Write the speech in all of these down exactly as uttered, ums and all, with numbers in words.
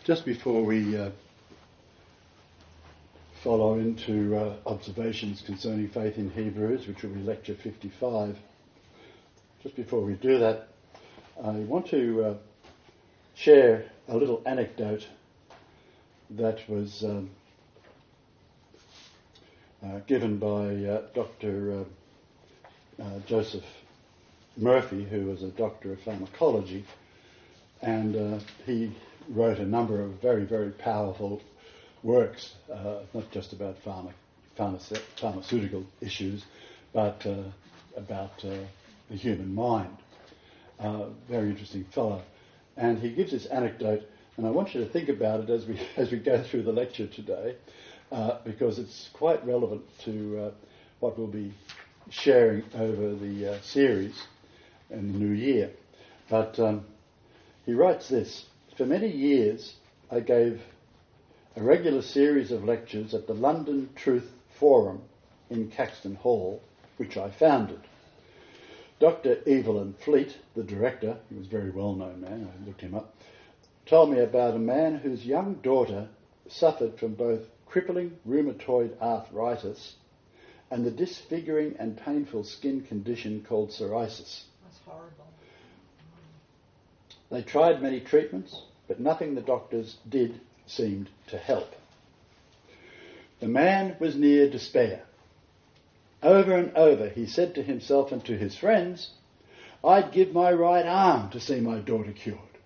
Just before we uh, follow into uh, observations concerning faith in Hebrews, which will be lecture fifty-five, just before we do that, I want to uh, share a little anecdote that was um, uh, given by uh, Doctor Uh, uh, Joseph Murphy, who was a doctor of pharmacology, and uh, he wrote a number of very, very powerful works, uh, not just about pharma, pharma, pharmaceutical issues, but uh, about uh, the human mind. Uh, very interesting fellow. And he gives this anecdote, and I want you to think about it as we as we go through the lecture today, uh, because it's quite relevant to uh, what we'll be sharing over the uh, series in the new year. But um, he writes this: "For many years I gave a regular series of lectures at the London Truth Forum in Caxton Hall, which I founded. Doctor Evelyn Fleet, the director, he was a very well-known man, I looked him up, told me about a man whose young daughter suffered from both crippling rheumatoid arthritis and the disfiguring and painful skin condition called psoriasis. That's horrible. They tried many treatments, but nothing the doctors did seemed to help. The man was near despair. Over and over he said to himself and to his friends, 'I'd give my right arm to see my daughter cured.'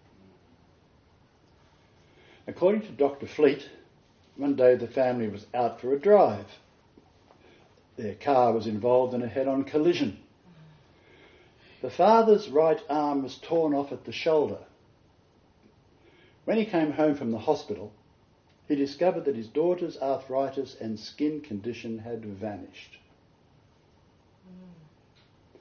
According to Doctor Fleet, one day the family was out for a drive. Their car was involved in a head-on collision. The father's right arm was torn off at the shoulder. When he came home from the hospital, he discovered that his daughter's arthritis and skin condition had vanished. Mm.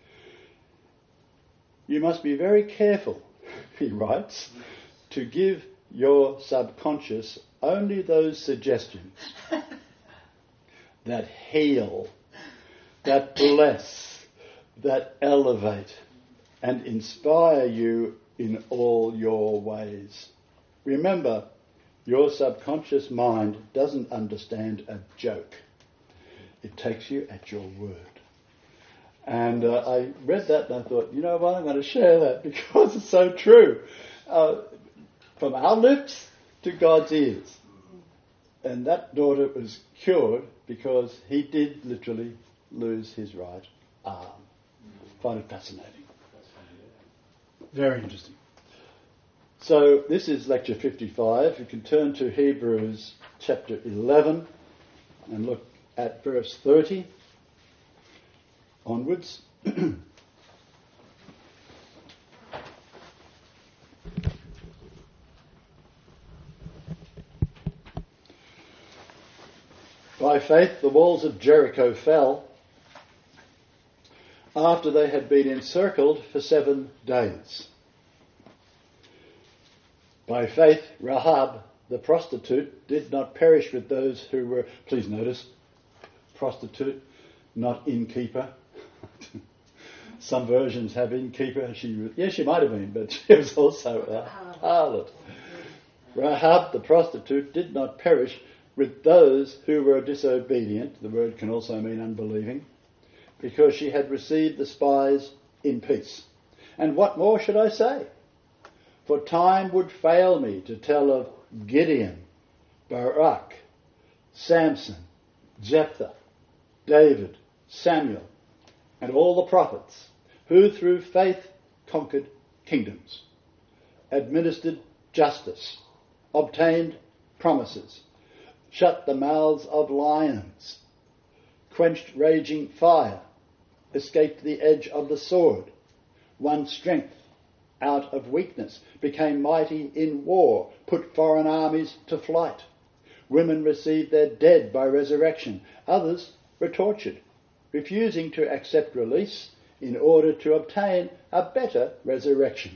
You must be very careful," he writes, "to give your subconscious only those suggestions that heal, that bless, that elevate, and inspire you in all your ways. Remember, your subconscious mind doesn't understand a joke. It takes you at your word." And uh, I read that and I thought, you know what, I'm going to share that because it's so true. Uh, from our lips to God's ears. And that daughter was cured because he did literally lose his right arm. I find it fascinating. Very interesting. So this is lecture fifty-five. You can turn to Hebrews chapter eleven and look at verse thirty onwards. By faith the walls of Jericho fell after they had been encircled for seven days. By faith Rahab the prostitute did not perish with those who were, please notice, prostitute, not innkeeper. Some versions have innkeeper. She was, yes, she might have been, but she was also a harlot. Rahab the prostitute did not perish with those who were disobedient, the word can also mean unbelieving, because she had received the spies in peace. And what more should I say? For time would fail me to tell of Gideon, Barak, Samson, Jephthah, David, Samuel, and all the prophets, who through faith conquered kingdoms, administered justice, obtained promises, shut the mouths of lions, quenched raging fire, escaped the edge of the sword, won strength out of weakness, became mighty in war, put foreign armies to flight. Women received their dead by resurrection. Others were tortured, refusing to accept release in order to obtain a better resurrection.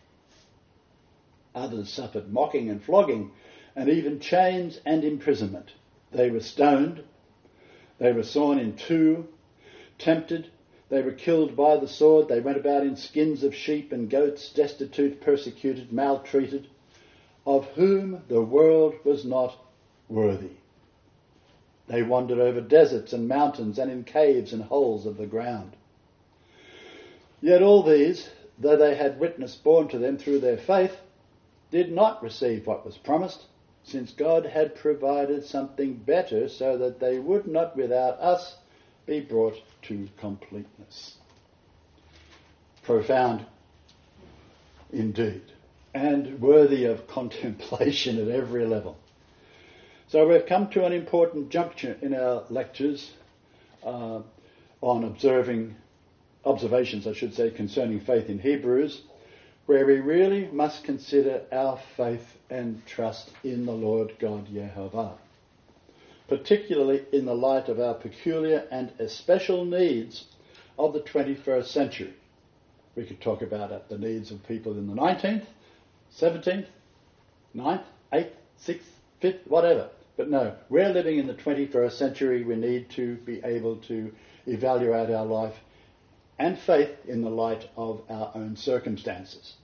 Others suffered mocking and flogging, and even chains and imprisonment. They were stoned, they were sawn in two, tempted, they were killed by the sword, they went about in skins of sheep and goats, destitute, persecuted, maltreated, of whom the world was not worthy. They wandered over deserts and mountains and in caves and holes of the ground. Yet all these, though they had witness borne to them through their faith, did not receive what was promised, since God had provided something better so that they would not without us be brought to completeness. Profound indeed, and worthy of contemplation at every level. So we've come to an important juncture in our lectures uh, on observing, observations, I should say, concerning faith in Hebrews, where we really must consider our faith and trust in the Lord God Yehovah, particularly in the light of our peculiar and especial needs of the twenty-first century. We could talk about the needs of people in the nineteenth, seventeenth, ninth, eighth, sixth, fifth, whatever. But no, we're living in the twenty-first century. We need to be able to evaluate our life and faith in the light of our own circumstances.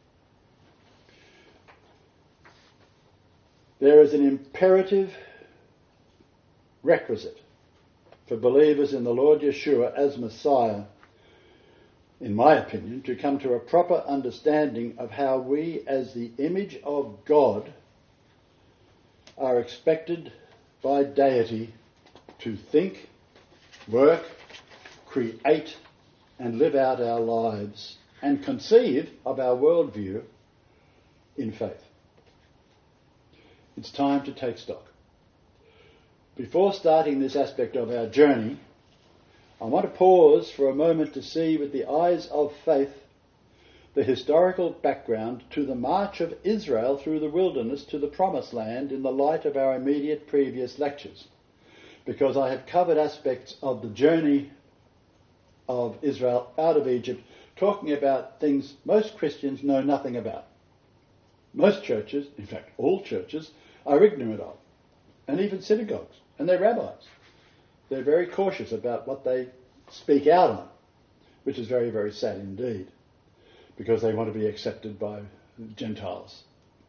There is an imperative requisite for believers in the Lord Yeshua as Messiah, in my opinion, to come to a proper understanding of how we, as the image of God, are expected by deity to think, work, create, and live out our lives and conceive of our worldview in faith. It's time to take stock. Before starting this aspect of our journey, I want to pause for a moment to see with the eyes of faith the historical background to the march of Israel through the wilderness to the Promised Land in the light of our immediate previous lectures, because I have covered aspects of the journey of Israel out of Egypt, talking about things most Christians know nothing about. Most churches, in fact all churches, are ignorant of, and even synagogues and their rabbis. They're very cautious about what they speak out on, which is very, very sad indeed, because they want to be accepted by Gentiles.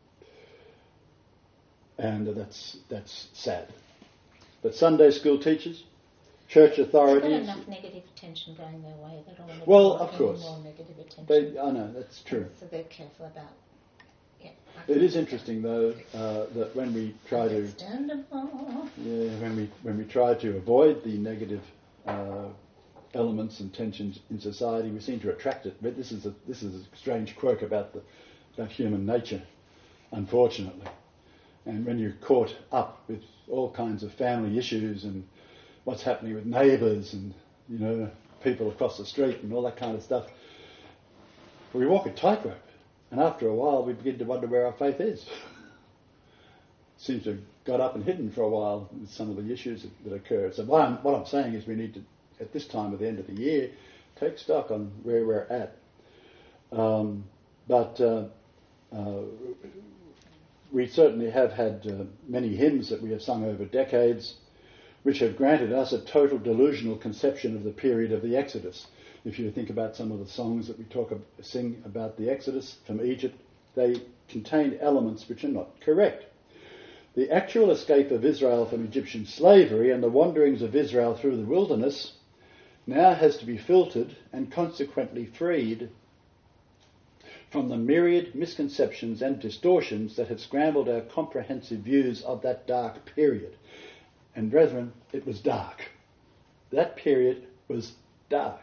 And that's that's sad. But Sunday school teachers, church authorities... They've got enough negative attention going their way. They don't want to well, get of course. more negative attention. They, I know, that's true. So they're careful about... Yeah, it is interesting, though, uh, that when we try to... Understandable. Yeah, when we, when we try to avoid the negative uh, elements and tensions in society, we seem to attract it. But this is a, this is a strange quirk about, the, about human nature, unfortunately. And when you're caught up with all kinds of family issues and what's happening with neighbours and, you know, people across the street and all that kind of stuff, we walk a tightrope. And after a while, we begin to wonder where our faith is. Seems to have got up and hidden for a while with some of the issues that, that occur. So what I'm, what I'm saying is we need to, at this time at the end of the year, take stock on where we're at. Um, but uh, uh, we certainly have had uh, many hymns that we have sung over decades, which have granted us a total delusional conception of the period of the Exodus. If you think about some of the songs that we talk of, sing about the Exodus from Egypt, they contain elements which are not correct. The actual escape of Israel from Egyptian slavery and the wanderings of Israel through the wilderness now has to be filtered and consequently freed from the myriad misconceptions and distortions that have scrambled our comprehensive views of that dark period. And brethren, it was dark. That period was dark.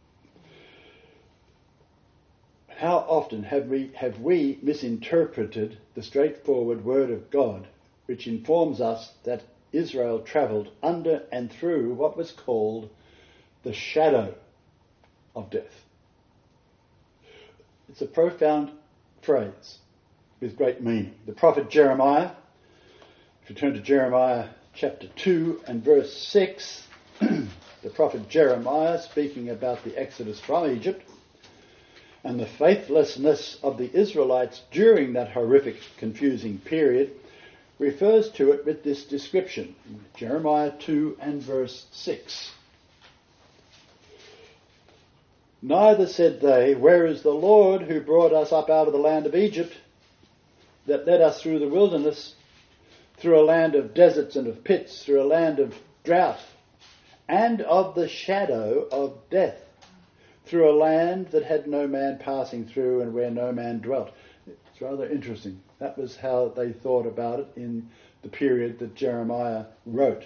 How often have we, have we misinterpreted the straightforward word of God, which informs us that Israel travelled under and through what was called the shadow of death? It's a profound phrase with great meaning. The prophet Jeremiah, if you turn to Jeremiah chapter two and verse six, the prophet Jeremiah, speaking about the exodus from Egypt and the faithlessness of the Israelites during that horrific, confusing period, refers to it with this description. Jeremiah two and verse six. Neither said they, "Where is the Lord who brought us up out of the land of Egypt?" that led us through the wilderness, through a land of deserts and of pits, through a land of drought, and of the shadow of death, through a land that had no man passing through and where no man dwelt. It's rather interesting. That was how they thought about it in the period that Jeremiah wrote.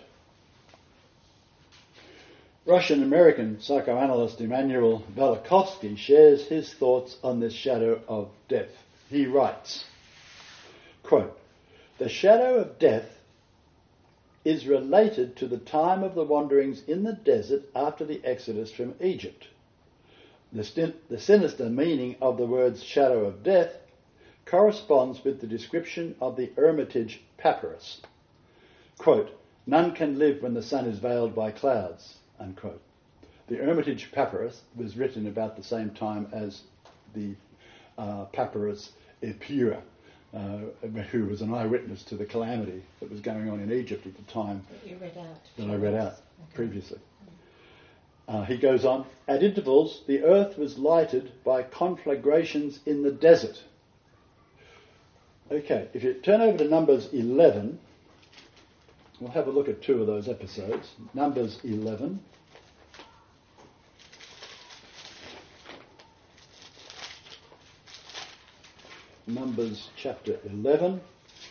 Russian-American psychoanalyst Immanuel Velikovsky shares his thoughts on this shadow of death. He writes, quote, "The shadow of death is related to the time of the wanderings in the desert after the exodus from Egypt. The, st- the sinister meaning of the words shadow of death corresponds with the description of the Hermitage Papyrus. Quote, none can live when the sun is veiled by clouds, unquote. The Hermitage Papyrus was written about the same time as the uh, Papyrus Epira, uh, who was an eyewitness to the calamity that was going on in Egypt at the time that you read out. that I read out Okay. previously. Uh, he goes on, at intervals, the earth was lighted by conflagrations in the desert. Okay, if you turn over to Numbers eleven, we'll have a look at two of those episodes. Numbers eleven. Numbers chapter eleven,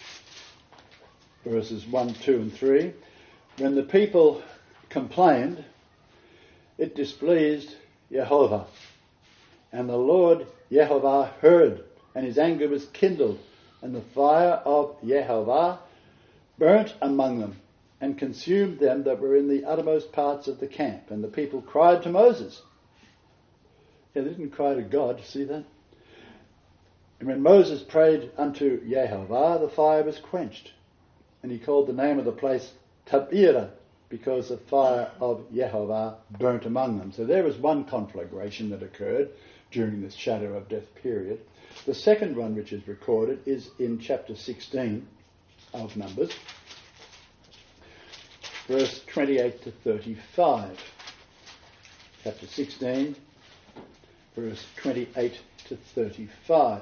verses one, two and three. When the people complained, it displeased Jehovah. And the Lord Jehovah heard, and his anger was kindled, and the fire of Jehovah burnt among them, and consumed them that were in the uttermost parts of the camp. And the people cried to Moses. Yeah, they didn't cry to God, see that? And when Moses prayed unto Jehovah, the fire was quenched. And he called the name of the place Tabirah, because the fire of Jehovah burnt among them. So there was one conflagration that occurred during this shadow of death period. The second one which is recorded is in chapter sixteen of Numbers, verse twenty-eight to thirty-five. Chapter sixteen, verse twenty-eight to thirty-five.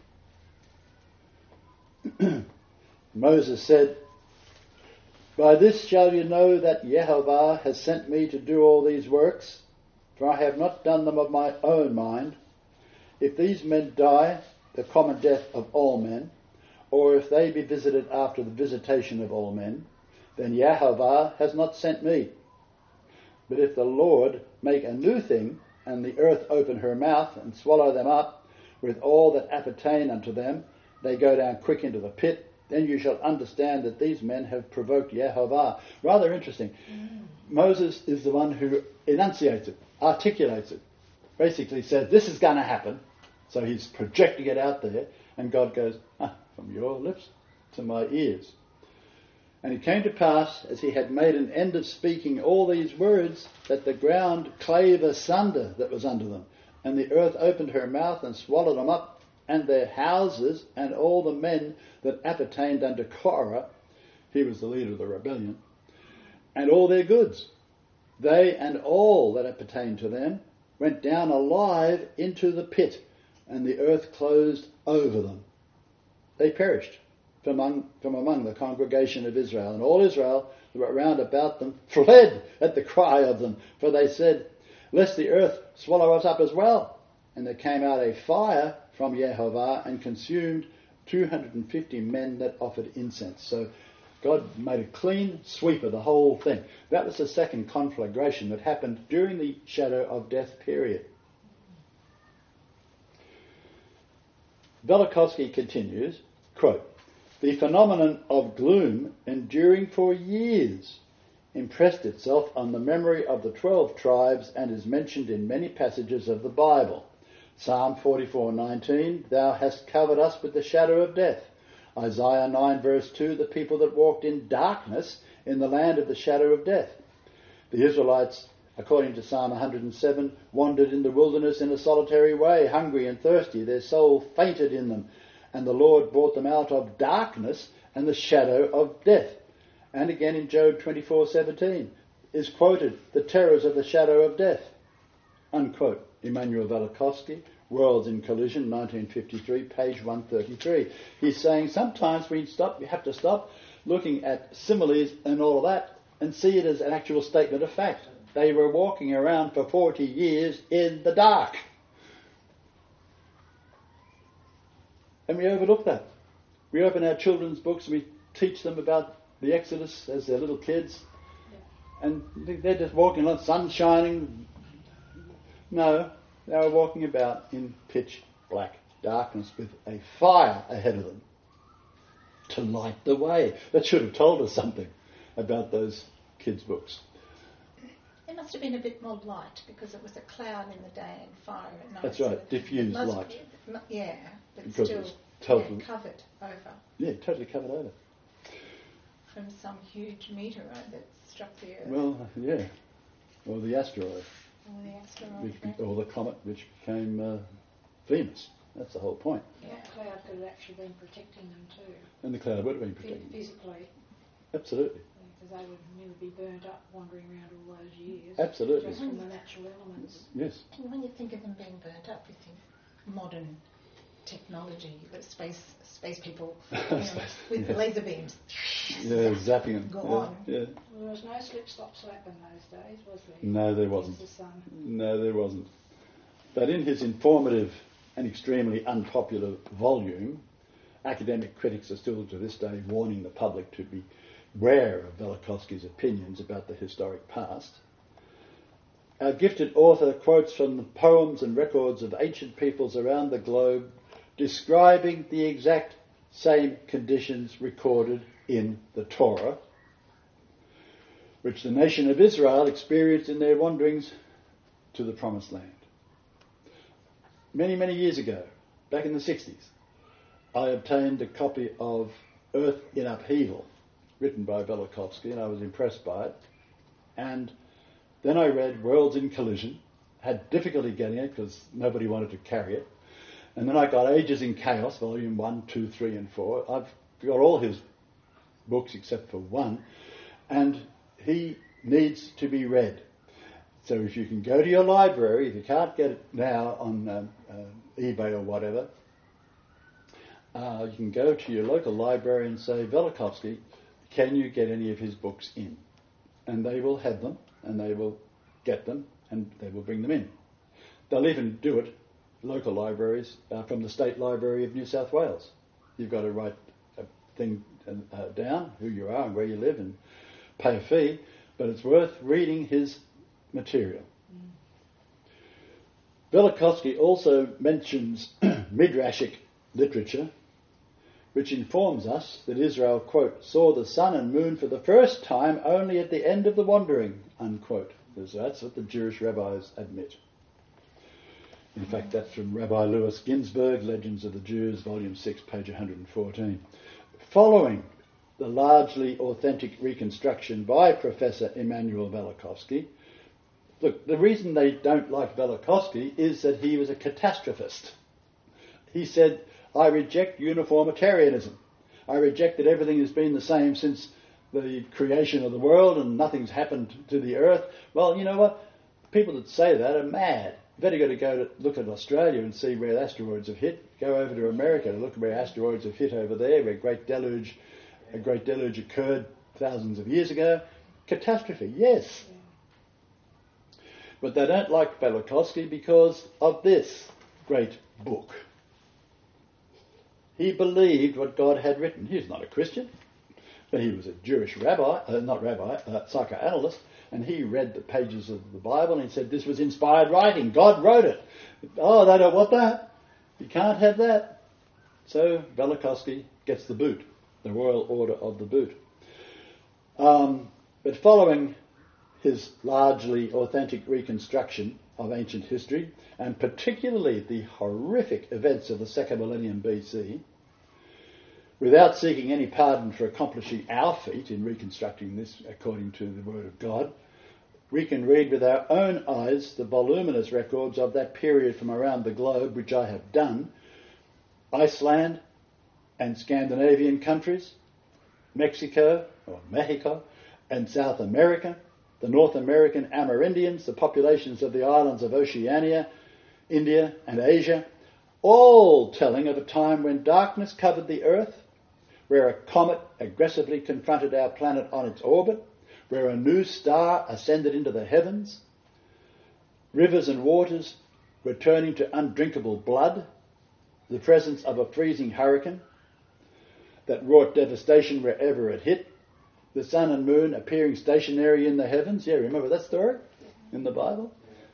Moses said, by this shall you know that Jehovah has sent me to do all these works, for I have not done them of my own mind. If these men die the common death of all men, or if they be visited after the visitation of all men, then Jehovah has not sent me. But if the Lord make a new thing, and the earth open her mouth and swallow them up, with all that appertain unto them, they go down quick into the pit, then you shall understand that these men have provoked Jehovah. Rather interesting. Mm. Moses is the one who enunciates it, articulates it, basically says, this is going to happen. So he's projecting it out there, and God goes, ah, from your lips to my ears. And it came to pass, as he had made an end of speaking all these words, that the ground clave asunder that was under them, and the earth opened her mouth and swallowed them up, and their houses, and all the men that appertained unto Korah, he was the leader of the rebellion, and all their goods. They and all that appertained to them went down alive into the pit, and the earth closed over them. They perished from among, from among the congregation of Israel, and all Israel that were round about them fled at the cry of them, for they said, lest the earth swallow us up as well. And there came out a fire from Jehovah and consumed two hundred fifty men that offered incense. So God made a clean sweep of the whole thing. That was the second conflagration that happened during the shadow of death period. Velikovsky continues, quote, the phenomenon of gloom enduring for years impressed itself on the memory of the twelve tribes and is mentioned in many passages of the Bible. Psalm forty-four nineteen, thou hast covered us with the shadow of death. Isaiah nine verse two, the people that walked in darkness in the land of the shadow of death. The Israelites, according to Psalm one hundred seven, wandered in the wilderness in a solitary way, hungry and thirsty. Their soul fainted in them, and the Lord brought them out of darkness and the shadow of death. And again in Job twenty-four seventeen is quoted, the terrors of the shadow of death. Unquote. Immanuel Velikovsky, Worlds in Collision, nineteen fifty-three, page one thirty-three. He's saying sometimes we stop, we have to stop looking at similes and all of that and see it as an actual statement of fact. They were walking around for forty years in the dark. And we overlook that. We open our children's books and we teach them about the Exodus as they're little kids. And they're just walking along, sun shining. No, they were walking about in pitch black darkness with a fire ahead of them to light the way. That should have told us something about those kids' books. It must have been a bit more light because it was a cloud in the day and fire at night. That's right, so diffused light. Be, yeah, but because still it was totally, yeah, covered over. Yeah, totally covered over. From some huge meteorite that struck the Earth. Well, yeah. Or the asteroid. Or the asteroid. Which right? be, or the comet which became uh, Venus. That's the whole point. Yeah, that cloud could have actually been protecting them too. And the cloud would have been protecting them. Physically. Absolutely. Because they would never be burnt up wandering around all those years. Absolutely. Just from the natural elements. Yes. And when you think of them being burnt up, you think modern technology, the space space people, you know, with yes. laser beams. Yeah, zapping them. Go yeah. on. Yeah. Well, there was no slip, slop, slap in those days, was there? No, there wasn't. Against the sun. No, there wasn't. But in his informative and extremely unpopular volume, academic critics are still to this day warning the public to be aware of Velikovsky's opinions about the historic past. Our gifted author quotes from the poems and records of ancient peoples around the globe describing the exact same conditions recorded in the Torah, which the nation of Israel experienced in their wanderings to the Promised Land. Many, many years ago, back in the sixties, I obtained a copy of Earth in Upheaval, written by Velikovsky, and I was impressed by it. And then I read Worlds in Collision, had difficulty getting it because nobody wanted to carry it. And then I got Ages in Chaos, volume one, two, three, and four. I've got all his books except for one, and he needs to be read. So if you can go to your library, if you can't get it now on um, uh, eBay or whatever, uh, you can go to your local library and say, Velikovsky, can you get any of his books in? And they will have them, and they will get them, and they will bring them in. They'll even do it, local libraries, uh, from the State Library of New South Wales. You've got to write a thing uh, down, who you are and where you live, and pay a fee, but it's worth reading his material. Mm. Velikovsky also mentions Midrashic literature, which informs us that Israel, quote, saw the sun and moon for the first time only at the end of the wandering, unquote. That's what the Jewish rabbis admit. In fact, that's from Rabbi Louis Ginsberg, Legends of the Jews, volume six, page one hundred fourteen. Following the largely authentic reconstruction by Professor Immanuel Velikovsky, look, the reason they don't like Velikovsky is that he was a catastrophist. He said, I reject uniformitarianism. I reject that everything has been the same since the creation of the world and nothing's happened to the earth. Well, you know what? People that say that are mad. You've better go to go to look at Australia and see where asteroids have hit. Go over to America to look at where asteroids have hit over there, where great deluge, a great deluge occurred thousands of years ago. Catastrophe, yes. But they don't like Velikovsky because of this great book. He believed what God had written. He was not a Christian, but he was a Jewish rabbi, uh, not rabbi, uh, psychoanalyst, and he read the pages of the Bible and he said this was inspired writing. God wrote it. Oh, they don't want that. You can't have that. So Velikovsky gets the boot, the Royal Order of the Boot. Um, but following his largely authentic reconstruction of ancient history, and particularly the horrific events of the second millennium B C, without seeking any pardon for accomplishing our feat in reconstructing this according to the Word of God, we can read with our own eyes the voluminous records of that period from around the globe, which I have done, Iceland and Scandinavian countries, Mexico or Mexico, and South America, the North American Amerindians, the populations of the islands of Oceania, India and Asia, all telling of a time when darkness covered the earth, where a comet aggressively confronted our planet on its orbit, where a new star ascended into the heavens, rivers and waters were turning to undrinkable blood, the presence of a freezing hurricane that wrought devastation wherever it hit, the sun and moon appearing stationary in the heavens. Yeah, remember that story in the Bible?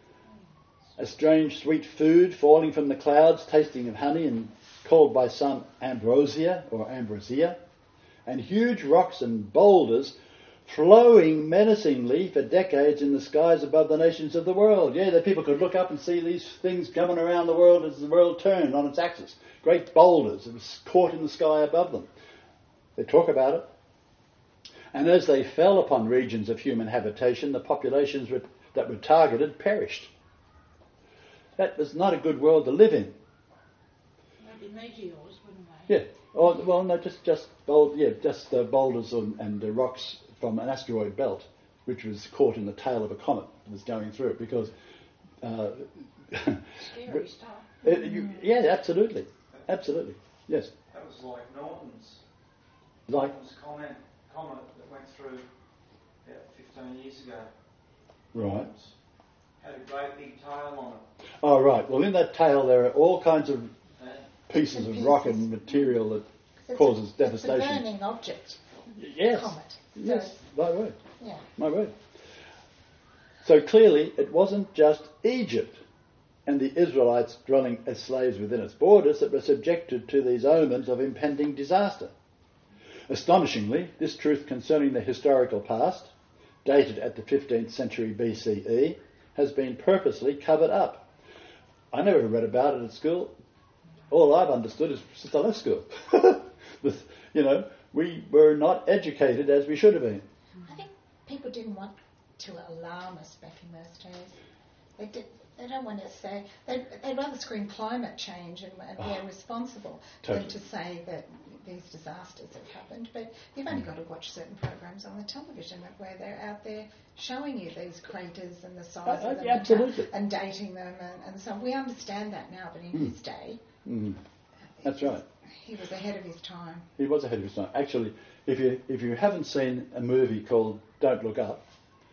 A strange sweet food falling from the clouds, tasting of honey and called by some ambrosia or ambrosia, and huge rocks and boulders flowing menacingly for decades in the skies above the nations of the world. Yeah, that people could look up and see these things coming around the world as the world turned on its axis. Great boulders that was caught in the sky above them. They talk about it. And as they fell upon regions of human habitation, the populations were, that were targeted perished. That was not a good world to live in. Maybe meteors, wouldn't they? Yeah. Oh, well, no, just just bold, yeah, just uh, boulders and, and uh, rocks from an asteroid belt, which was caught in the tail of a comet that was going through it. Because, uh, Scary stuff. it, you, yeah, absolutely, absolutely, yes. That was like Norton's. Like Norton's comment, comet that went through about fifteen years ago. right. Had a great big tail on it. Oh, right. Well, in that tail there are all kinds of Yeah. pieces And of rock pieces. and material that It's causes a, devastation. It's a burning object. Yes. Comet. Yes. So, My word. yeah. My word. So clearly, it wasn't just Egypt and the Israelites dwelling as slaves within its borders that were subjected to these omens of impending disaster. Astonishingly, this truth concerning the historical past, dated at the fifteenth century B C E, has been purposely covered up. I never read about it at school. All I've understood is since I left school. With, you know, we were not educated as we should have been. I think people didn't want to alarm us back in those days. They did. They don't want to say. They'd, they'd rather scream climate change and, and we're Oh, responsible totally. than to say that these disasters have happened. But you've only got to watch certain programs on the television where they're out there showing you these craters and the size Uh, uh, of them absolutely. and, and dating them and, and so on. We understand that now, but in Mm. his day, Mm. That's he was- right. He was ahead of his time. He was ahead of his time. Actually, if you if you haven't seen a movie called Don't Look Up,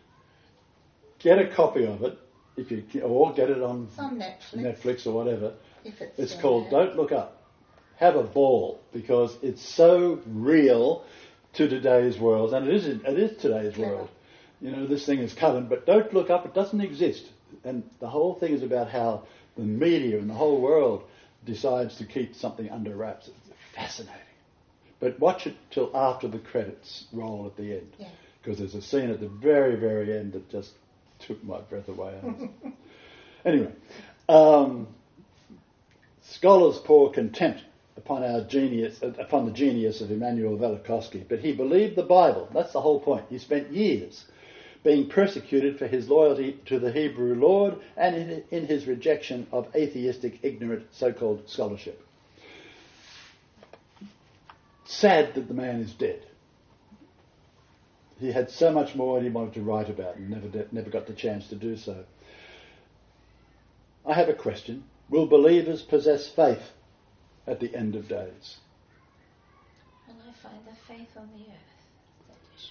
get a copy of it. If you or get it on It's on Netflix. Netflix or whatever. If it's It's still called there. Don't Look Up. Have a ball because it's so real to today's world, and it is it is today's Clever. world. You know, this thing is coming, but don't look up. It doesn't exist, and the whole thing is about how the media and the whole world decides to keep something under wraps. It's fascinating. But watch it till after the credits roll at the end, Yeah. because there's a scene at the very, very end that just took my breath away. Anyway, um, scholars pour contempt upon our genius, uh, upon the genius of Immanuel Velikovsky, but he believed the Bible. That's the whole point. He spent years being persecuted for his loyalty to the Hebrew Lord and in, in his rejection of atheistic, ignorant, so-called scholarship. Sad that the man is dead. He had so much more he wanted to write about and never, de- never got the chance to do so. I have a question. Will believers possess faith at the end of days? Will I find the faith on the earth? That is.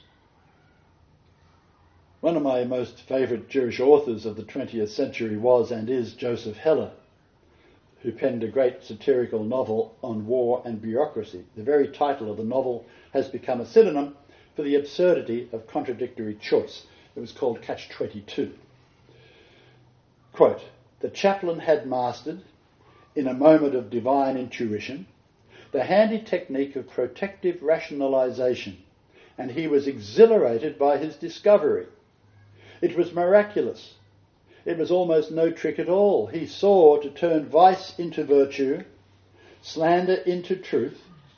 One of my most favourite Jewish authors of the twentieth century was and is Joseph Heller, who penned a great satirical novel on war and bureaucracy. The very title of the novel has become a synonym for the absurdity of contradictory choice. It was called Catch twenty-two. Quote, "The chaplain had mastered, in a moment of divine intuition, the handy technique of protective rationalisation, and he was exhilarated by his discovery. It was miraculous. It was almost no trick at all. He saw to turn vice into virtue, slander into truth,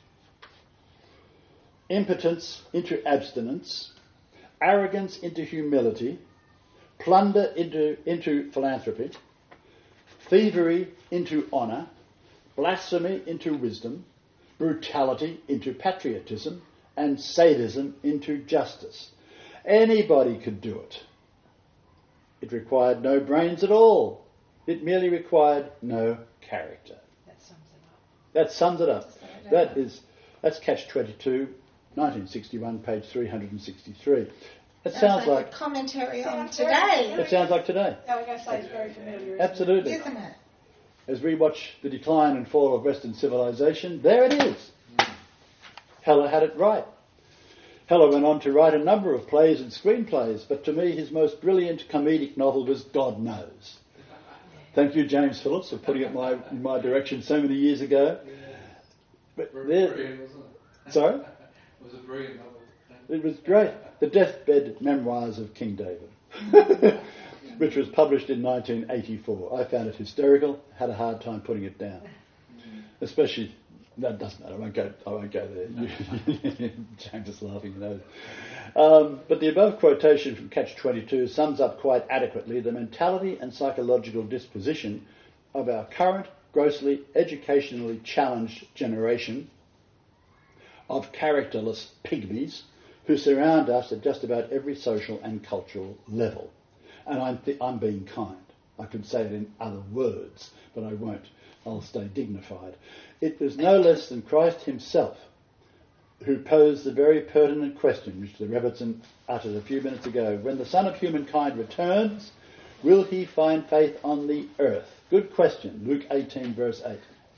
impotence into abstinence, arrogance into humility, plunder into, into philanthropy, thievery into honour, blasphemy into wisdom, brutality into patriotism, and sadism into justice. Anybody could do it. It required no brains at all. It merely required no character. That sums it up. That sums it up. So, That is, that's Catch twenty-two, nineteen sixty-one, page three hundred sixty-three. It sounds like, a commentary on Sounds very today, it sounds like today. I was going to say it's very familiar. isn't Absolutely. isn't it? As we watch the decline and fall of Western civilization, there it is. Heller had it right. Heller went on to write a number of plays and screenplays, but to me his most brilliant comedic novel was God Knows. Thank you, James Phillips, for putting it my, in my direction so many years ago. But there, Brilliant, wasn't it? sorry? It was a brilliant novel. It was great. The Deathbed Memoirs of King David, which was published in nineteen eighty-four. I found it hysterical, had a hard time putting it down. Especially, that doesn't matter, I won't go, I won't go there. James is laughing, you know. Um, but the above quotation from Catch twenty-two sums up quite adequately the mentality and psychological disposition of our current, grossly educationally challenged generation of characterless pygmies who surround us at just about every social and cultural level. And I'm, th- I'm being kind. I could say it in other words, but I won't. I'll stay dignified. It was no less than Christ himself who posed the very pertinent question which the Rebbitzin uttered a few minutes ago. When the Son of Humankind returns, will he find faith on the earth? Good question. Luke eighteen, verse eight.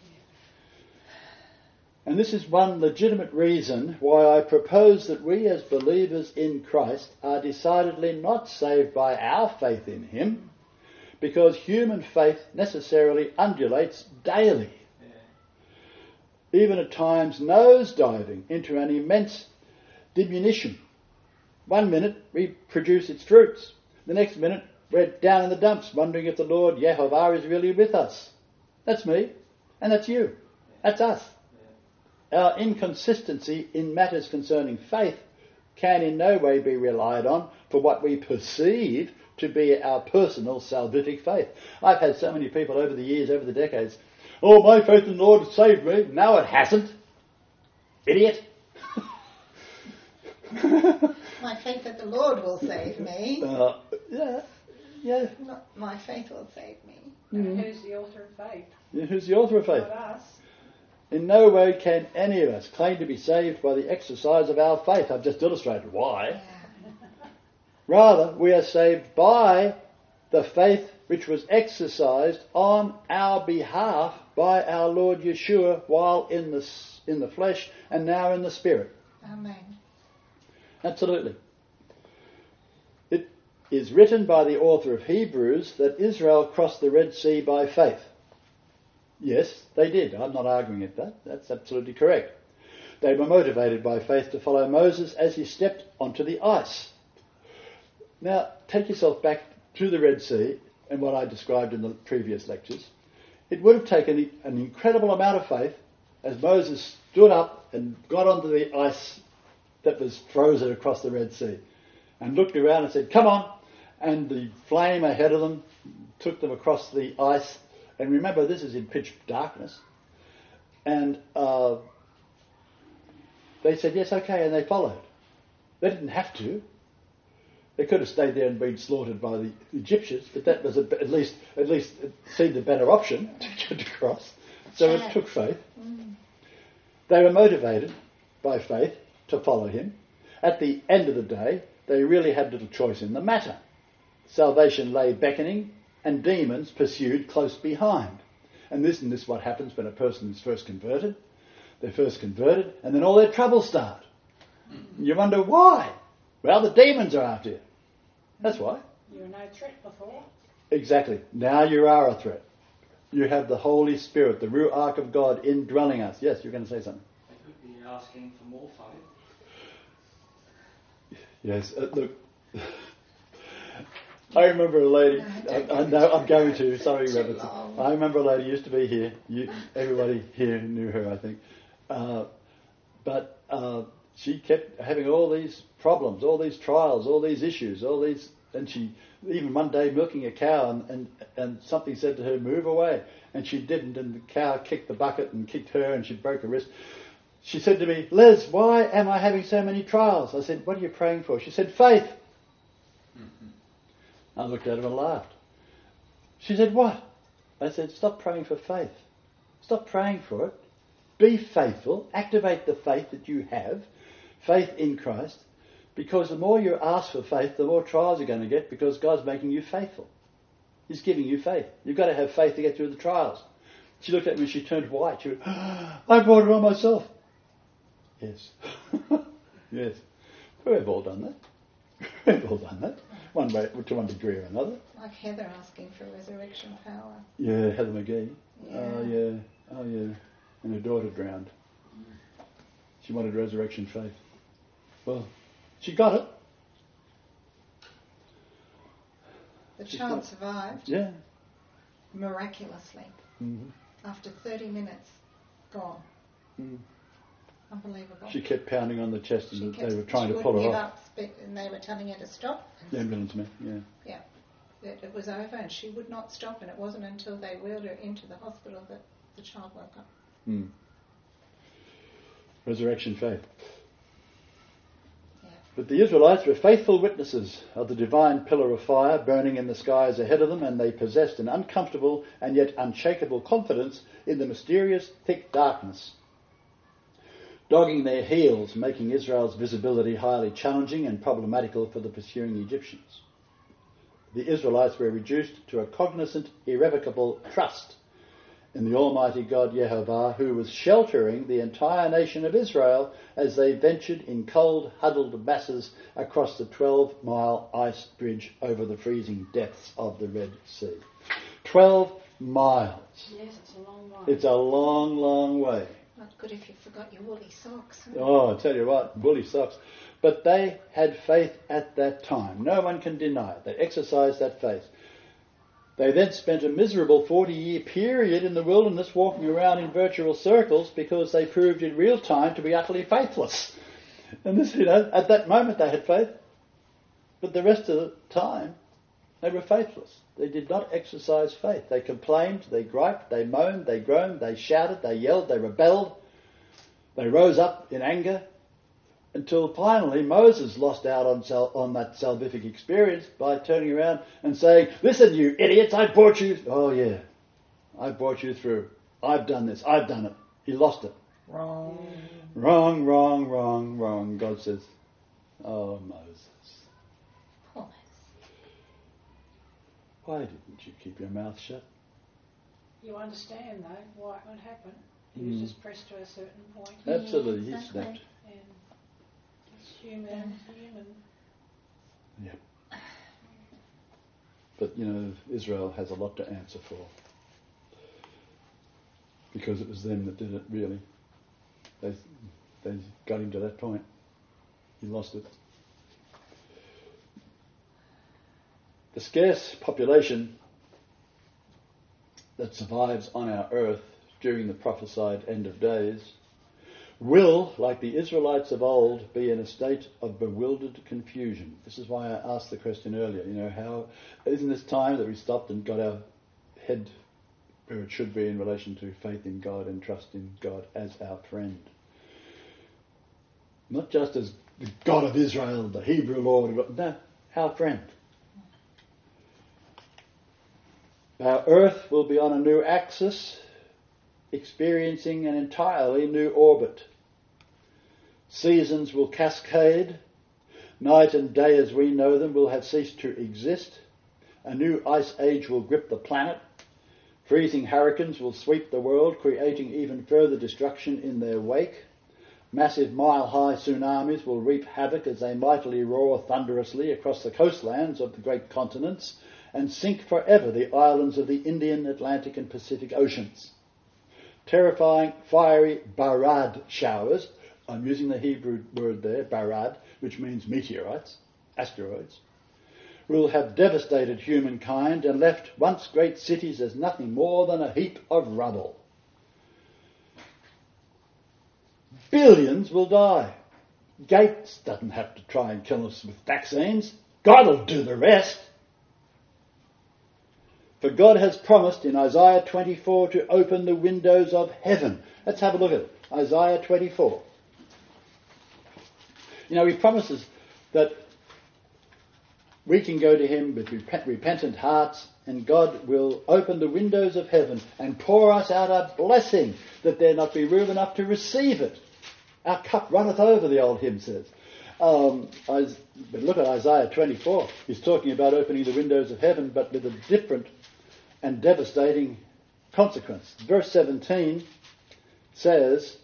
And this is one legitimate reason why I propose that we as believers in Christ are decidedly not saved by our faith in him, because human faith necessarily undulates daily, even at times nose-diving into an immense diminution. One minute we produce its fruits, the next minute we're down in the dumps wondering if the Lord Yehovah is really with us. That's me, and that's you. That's us. Our inconsistency in matters concerning faith can in no way be relied on for what we perceive to be our personal salvific faith. I've had so many people over the years, over the decades, oh, my faith in the Lord has saved me. No, it hasn't. Idiot. My faith that the Lord will save me. Uh, yeah, yeah. Not my faith will save me. it? Who's the author of faith? Yeah, who's the author of faith? Not us. In no way can any of us claim to be saved by the exercise of our faith. I've just illustrated why. Yeah. Rather, we are saved by the faith which was exercised on our behalf by our Lord Yeshua while in the, in the flesh and now in the spirit. Amen. Absolutely. It is written by the author of Hebrews that Israel crossed the Red Sea by faith. Yes, they did. I'm not arguing at that. That's absolutely correct. They were motivated by faith to follow Moses as he stepped onto the ice. Now, take yourself back to the Red Sea and what I described in the previous lectures. It would have taken an incredible amount of faith as Moses stood up and got onto the ice that was frozen across the Red Sea and looked around and said, come on. And the flame ahead of them took them across the ice. And remember, this is in pitch darkness. And uh, they said, yes, okay, and they followed. They didn't have to. They could have stayed there and been slaughtered by the Egyptians, but that was a, at least at least it seemed a better option to get across. So it took faith. Mm. They were motivated by faith to follow him. At the end of the day, they really had little choice in the matter. Salvation lay beckoning, and demons pursued close behind. And this and this is what happens when a person is first converted. They're first converted, and then all their troubles start. You wonder why? Well, the demons are after you. That's why. You were no threat before. Exactly. Now you are a threat. You have the Holy Spirit, the Ruach of God, indwelling us. Yes, you're going to say something. They could be asking for more faith. Yes, uh, look. I remember a lady. No, I, don't I know I'm going to. Sorry, Too Robertson. long. I remember a lady used to be here. You, everybody here knew her, I think. Uh, but uh, she kept having all these problems, all these trials, all these issues, all these. And she, even one day, milking a cow, and, and, and something said to her, "Move away," and she didn't. And the cow kicked the bucket and kicked her, and she broke her wrist. She said to me, "Les, why am I having so many trials?" I said, "What are you praying for?" She said, "Faith." I looked at her and laughed. She said, "What?" I said, stop praying for faith. Stop praying for it. Be faithful. Activate the faith that you have, faith in Christ, because the more you ask for faith, the more trials you're going to get, because God's making you faithful. He's giving you faith. You've got to have faith to get through the trials. She looked at me, she turned white. She went, oh, I brought it on myself. Yes. Yes. We've all done that. We've all done that. One way, to one degree or another. Like Heather asking for resurrection power. Yeah, Heather McGee. Yeah. Oh, yeah. Oh, yeah. And her daughter drowned. She wanted resurrection faith. Well, she got it. The She's child got- survived Yeah. miraculously. Mm-hmm. After thirty minutes, gone. Mm. Unbelievable. She kept pounding on the chest and She they kept- were trying she to pull wouldn't her give off. up, spe- and they were telling her to stop. The ambulance man, yeah. Yeah, it, it was over, and she would not stop. And it wasn't until they wheeled her into the hospital that the child woke up. Mm. Resurrection faith. Yeah. But the Israelites were faithful witnesses of the divine pillar of fire burning in the skies ahead of them, and they possessed an uncomfortable and yet unshakable confidence in the mysterious thick darkness, dogging their heels, making Israel's visibility highly challenging and problematical for the pursuing Egyptians. The Israelites were reduced to a cognizant, irrevocable trust in the Almighty God Yehovah, who was sheltering the entire nation of Israel as they ventured in cold, huddled masses across the twelve-mile ice bridge over the freezing depths of the Red Sea. Twelve miles. Yes, it's a long way. It's a long, long way. Not good if you forgot your woolly socks. Oh, I tell you what, woolly socks. But they had faith at that time. No one can deny it. They exercised that faith. They then spent a miserable forty-year period in the wilderness walking around in virtual circles because they proved in real time to be utterly faithless. And this, you know, at that moment they had faith, but the rest of the time they were faithless. They did not exercise faith. They complained, they griped, they moaned, they groaned, they shouted, they yelled, they rebelled. They rose up in anger until finally Moses lost out on sal- on that salvific experience by turning around and saying, listen, you idiots, I brought you... Oh, yeah, I brought you through. I've done this. I've done it. He lost it. Wrong. Wrong, wrong, wrong, wrong. God says, oh, Moses, Poor why didn't you keep your mouth shut? You understand, though, why it would happen. He was Mm. just pressed to a certain point. Yeah, Absolutely, he exactly. snapped. And it's human, human. Yep. But, you know, Israel has a lot to answer for. Because it was them that did it, really. They, they got him to that point. He lost it. The scarce population that survives on our earth during the prophesied end of days will, like the Israelites of old, be in a state of bewildered confusion. This is why I asked the question earlier, you know, how isn't this time that we stopped and got our head where it should be in relation to faith in God and trust in God as our friend? Not just as the God of Israel, the Hebrew Lord, no, our friend. Our earth will be on a new axis, experiencing an entirely new orbit. Seasons will cascade. Night and day as we know them will have ceased to exist. A new ice age will grip the planet. Freezing hurricanes will sweep the world, creating even further destruction in their wake. Massive mile-high tsunamis will reap havoc as they mightily roar thunderously across the coastlands of the great continents and sink forever the islands of the Indian, Atlantic and Pacific Oceans. Terrifying, fiery barad showers, I'm using the Hebrew word there, barad, which means meteorites, asteroids, will have devastated humankind and left once great cities as nothing more than a heap of rubble. Billions will die. Gates doesn't have to try and kill us with vaccines. God will do the rest. For God has promised in Isaiah twenty-four to open the windows of heaven. Let's have a look at it. Isaiah twenty-four. You know, he promises that we can go to him with repent, repentant hearts, and God will open the windows of heaven and pour us out a blessing that there not be room enough to receive it. Our cup runneth over, the old hymn says. Um, I, but look at Isaiah twenty-four. He's talking about opening the windows of heaven, but with a different and devastating consequence. Verse seventeen says,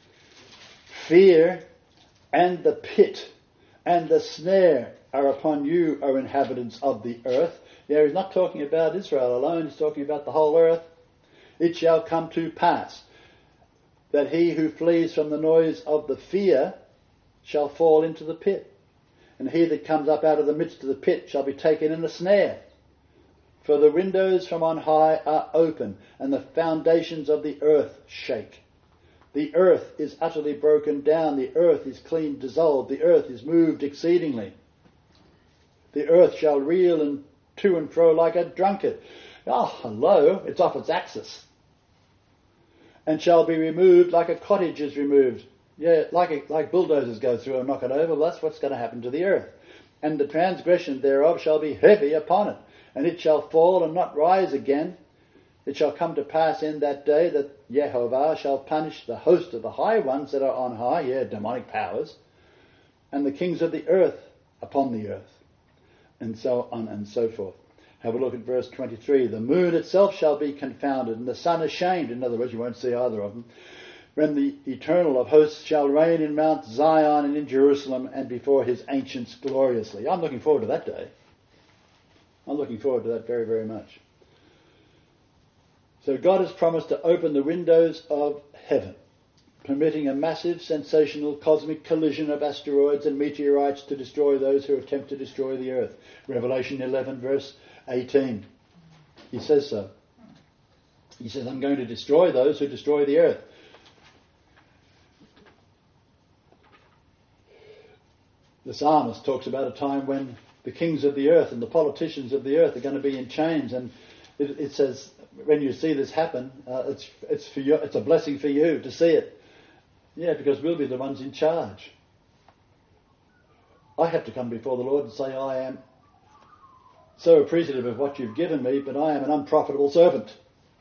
"Fear and the pit and the snare are upon you, O inhabitants of the earth." Yeah, he's not talking about Israel alone, he's talking about the whole earth. "It shall come to pass that he who flees from the noise of the fear shall fall into the pit, and he that comes up out of the midst of the pit shall be taken in a snare. For the windows from on high are open, and the foundations of the earth shake. The earth is utterly broken down, the earth is clean dissolved, the earth is moved exceedingly. The earth shall reel and to and fro like a drunkard." Oh, hello, it's off its axis. "And shall be removed like a cottage is removed." Yeah, like a, like bulldozers go through and knock it over. Well, that's what's going to happen to the earth. "And the transgression thereof shall be heavy upon it, and it shall fall and not rise again. It shall come to pass in that day that Jehovah shall punish the host of the high ones that are on high," yeah, demonic powers, "and the kings of the earth upon the earth," and so on and so forth. Have a look at verse twenty-three. "The moon itself shall be confounded, and the sun ashamed." In other words, you won't see either of them. "When the Eternal of hosts shall reign in Mount Zion and in Jerusalem and before his ancients gloriously." I'm looking forward to that day. I'm looking forward to that very, very much. So God has promised to open the windows of heaven, permitting a massive, sensational, cosmic collision of asteroids and meteorites to destroy those who attempt to destroy the earth. Revelation eleven, verse eighteen. He says so. He says, "I'm going to destroy those who destroy the earth." The psalmist talks about a time when the kings of the earth and the politicians of the earth are going to be in chains, and it, it says, when you see this happen, uh, it's it's for you, it's a blessing for you to see it. Yeah, because we'll be the ones in charge. I have to come before the Lord and say, "I am so appreciative of what you've given me, but I am an unprofitable servant.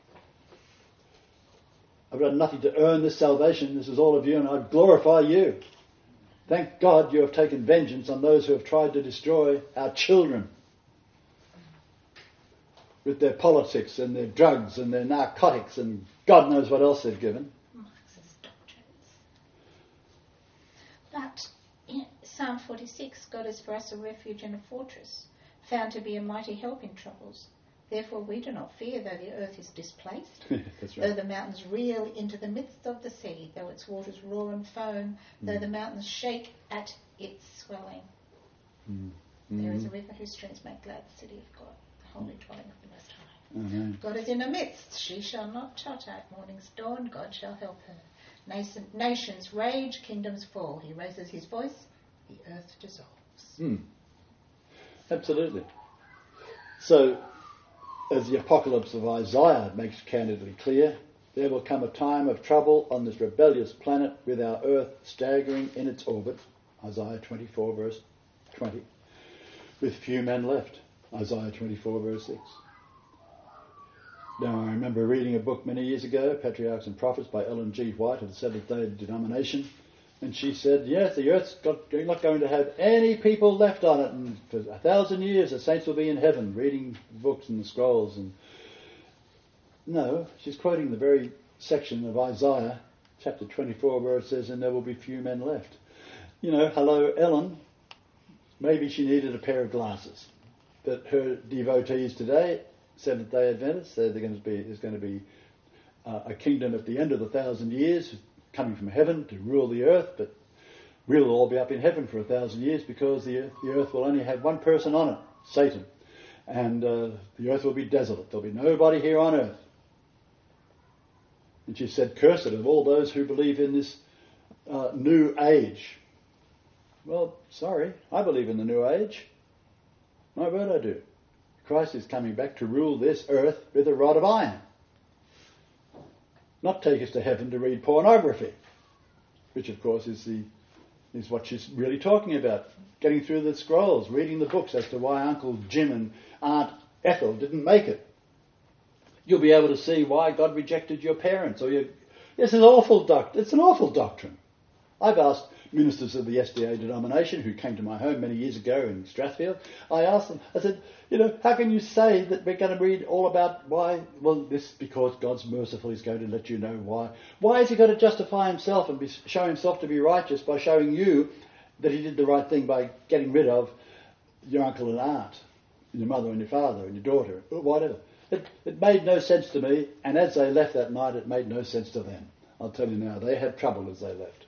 I've done nothing to earn this salvation. This is all of you, and I glorify you. Thank God you have taken vengeance on those who have tried to destroy our children with their politics and their drugs and their narcotics and God knows what else they've given." Marxist doctrines. But in Psalm forty-six, "God is for us a refuge and a fortress, found to be a mighty help in troubles. Therefore we do not fear, though the earth is displaced, That's right. though the mountains reel into the midst of the sea, though its waters roar and foam, though Mm. the mountains shake at its swelling. Mm. There is a Mm. river whose streams make glad the city of God, the holy dwelling of the Most High. Amen. God is in her midst, she shall not totter. At morning's dawn, God shall help her. Nation, nations rage, kingdoms fall. He raises his voice, the earth dissolves." Mm. Absolutely. So, as the apocalypse of Isaiah makes candidly clear, there will come a time of trouble on this rebellious planet with our earth staggering in its orbit, Isaiah twenty-four verse twenty, with few men left, Isaiah twenty-four verse six. Now, I remember reading a book many years ago, Patriarchs and Prophets by Ellen G. White of the Seventh-day denomination, and she said, yes, the earth's got, you're not going to have any people left on it, and for a thousand years the saints will be in heaven reading books and the scrolls. And no, she's quoting the very section of Isaiah chapter twenty-four where it says, "And there will be few men left." You know, hello, Ellen. Maybe she needed a pair of glasses. But her devotees today, Seventh-day Adventists, they're going to be, there's going to be uh, a kingdom at the end of the thousand years coming from heaven to rule the earth, but we'll all be up in heaven for a thousand years because the earth, the earth will only have one person on it, Satan. And uh, the earth will be desolate. There'll be nobody here on earth. And she said, "Cursed of all those who believe in this uh, new age." Well, sorry, I believe in the new age. My word, I do. Christ is coming back to rule this earth with a rod of iron. Not take us to heaven to read pornography, which of course is the is what she's really talking about. Getting through the scrolls, reading the books as to why Uncle Jim and Aunt Ethel didn't make it. You'll be able to see why God rejected your parents. Or your, it's an awful doc, It's an awful doctrine. I've asked ministers of the S D A denomination who came to my home many years ago in Strathfield, I asked them, I said, you know, how can you say that we're going to read all about why? Well, this because God's merciful, he's going to let you know why. Why is he going to justify himself and be, show himself to be righteous by showing you that he did the right thing by getting rid of your uncle and aunt, and your mother and your father and your daughter, or whatever? It, it made no sense to me, and as they left that night, it made no sense to them. I'll tell you now, they had trouble as they left.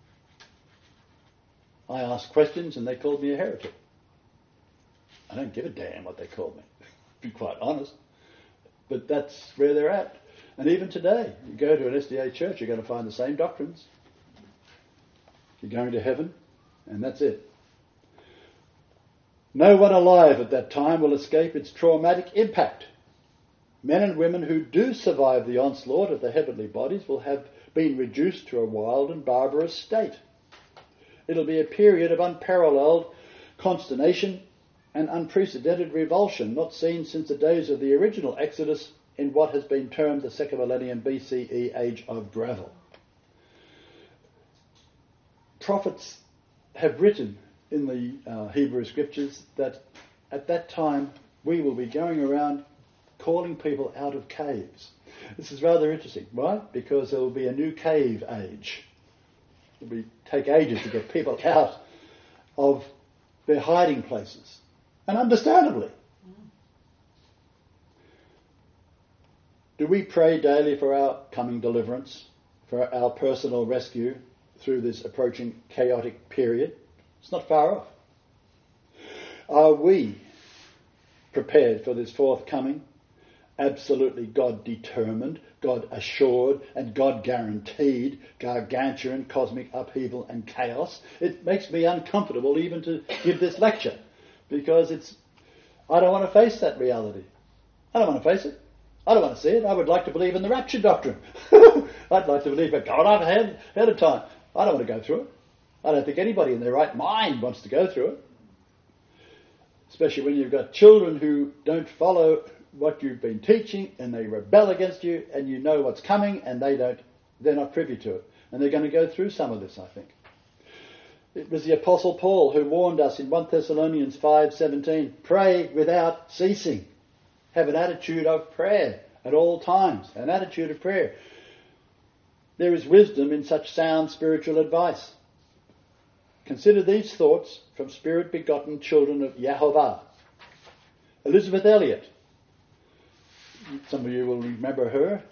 I asked questions and they called me a heretic. I don't give a damn what they called me, to be quite honest. But that's where they're at. And even today, you go to an S D A church, you're going to find the same doctrines. You're going to heaven, and that's it. No one alive at that time will escape its traumatic impact. Men and women who do survive the onslaught of the heavenly bodies will have been reduced to a wild and barbarous state. It'll be a period of unparalleled consternation and unprecedented revulsion, not seen since the days of the original Exodus in what has been termed the second millennium B C E age of gravel. Prophets have written in the uh, Hebrew scriptures that at that time we will be going around calling people out of caves. This is rather interesting. Why? Because there will be a new cave age. It will take ages to get people out of their hiding places. And understandably. Do we pray daily for our coming deliverance, for our personal rescue through this approaching chaotic period? It's not far off. Are we prepared for this forthcoming, absolutely God-determined, God-assured and God-guaranteed gargantuan cosmic upheaval and chaos? It makes me uncomfortable even to give this lecture because it's, I don't want to face that reality. I don't want to face it. I don't want to see it. I would like to believe in the rapture doctrine. I'd like to believe that God I've ahead, ahead of time. I don't want to go through it. I don't think anybody in their right mind wants to go through it. Especially when you've got children who don't follow what you've been teaching and they rebel against you and you know what's coming and they don't, they're not privy to it. And they're going to go through some of this, I think. It was the Apostle Paul who warned us in First Thessalonians five seventeen, pray without ceasing. Have an attitude of prayer at all times, an attitude of prayer. There is wisdom in such sound spiritual advice. Consider these thoughts from spirit-begotten children of Yahovah. Elizabeth Elliot. Some of you will remember her.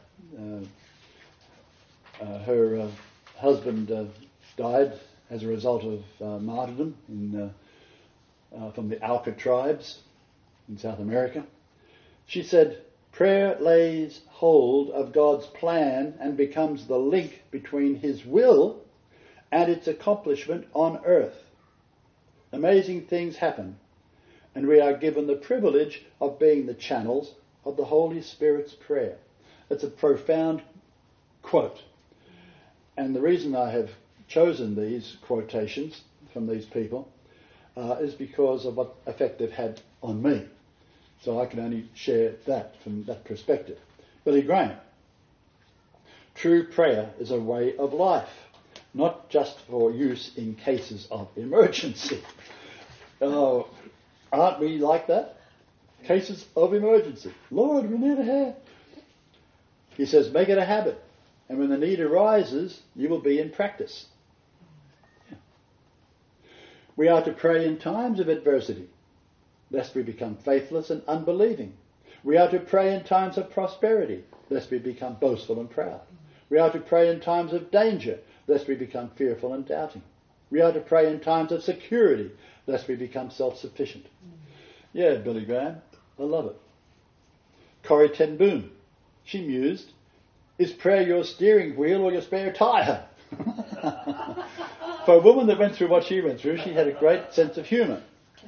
Uh, uh, her uh, husband uh, died as a result of uh, martyrdom in, uh, uh, from the Auca tribes in South America. She said, prayer lays hold of God's plan and becomes the link between his will and its accomplishment on earth. Amazing things happen, and we are given the privilege of being the channels of the Holy Spirit's prayer. It's a profound quote. And the reason I have chosen these quotations from these people uh, is because of what effect they've had on me. So I can only share that from that perspective. Billy Graham. True prayer is a way of life, not just for use in cases of emergency. Oh, aren't we like that? Cases of emergency. Lord, we need a hair. He says, make it a habit. And when the need arises, you will be in practice. Yeah. We are to pray in times of adversity, lest we become faithless and unbelieving. We are to pray in times of prosperity, lest we become boastful and proud. We are to pray in times of danger, lest we become fearful and doubting. We are to pray in times of security, lest we become self-sufficient. Yeah, Billy Graham, I love it. Corrie ten Boom, she mused, is prayer your steering wheel or your spare tyre? For a woman that went through what she went through, she had a great sense of humour.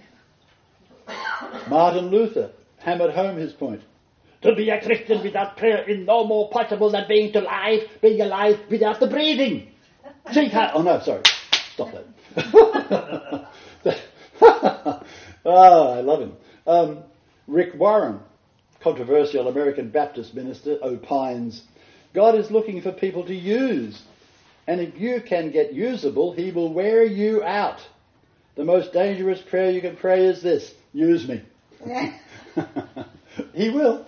Martin Luther hammered home his point. To be a Christian without prayer is no more possible than being alive, being alive without the breathing. Oh no, sorry. Stop that. Oh, I love him. Um, Rick Warren, controversial American Baptist minister, opines, God is looking for people to use. And if you can get usable, he will wear you out. The most dangerous prayer you can pray is this: use me. He will.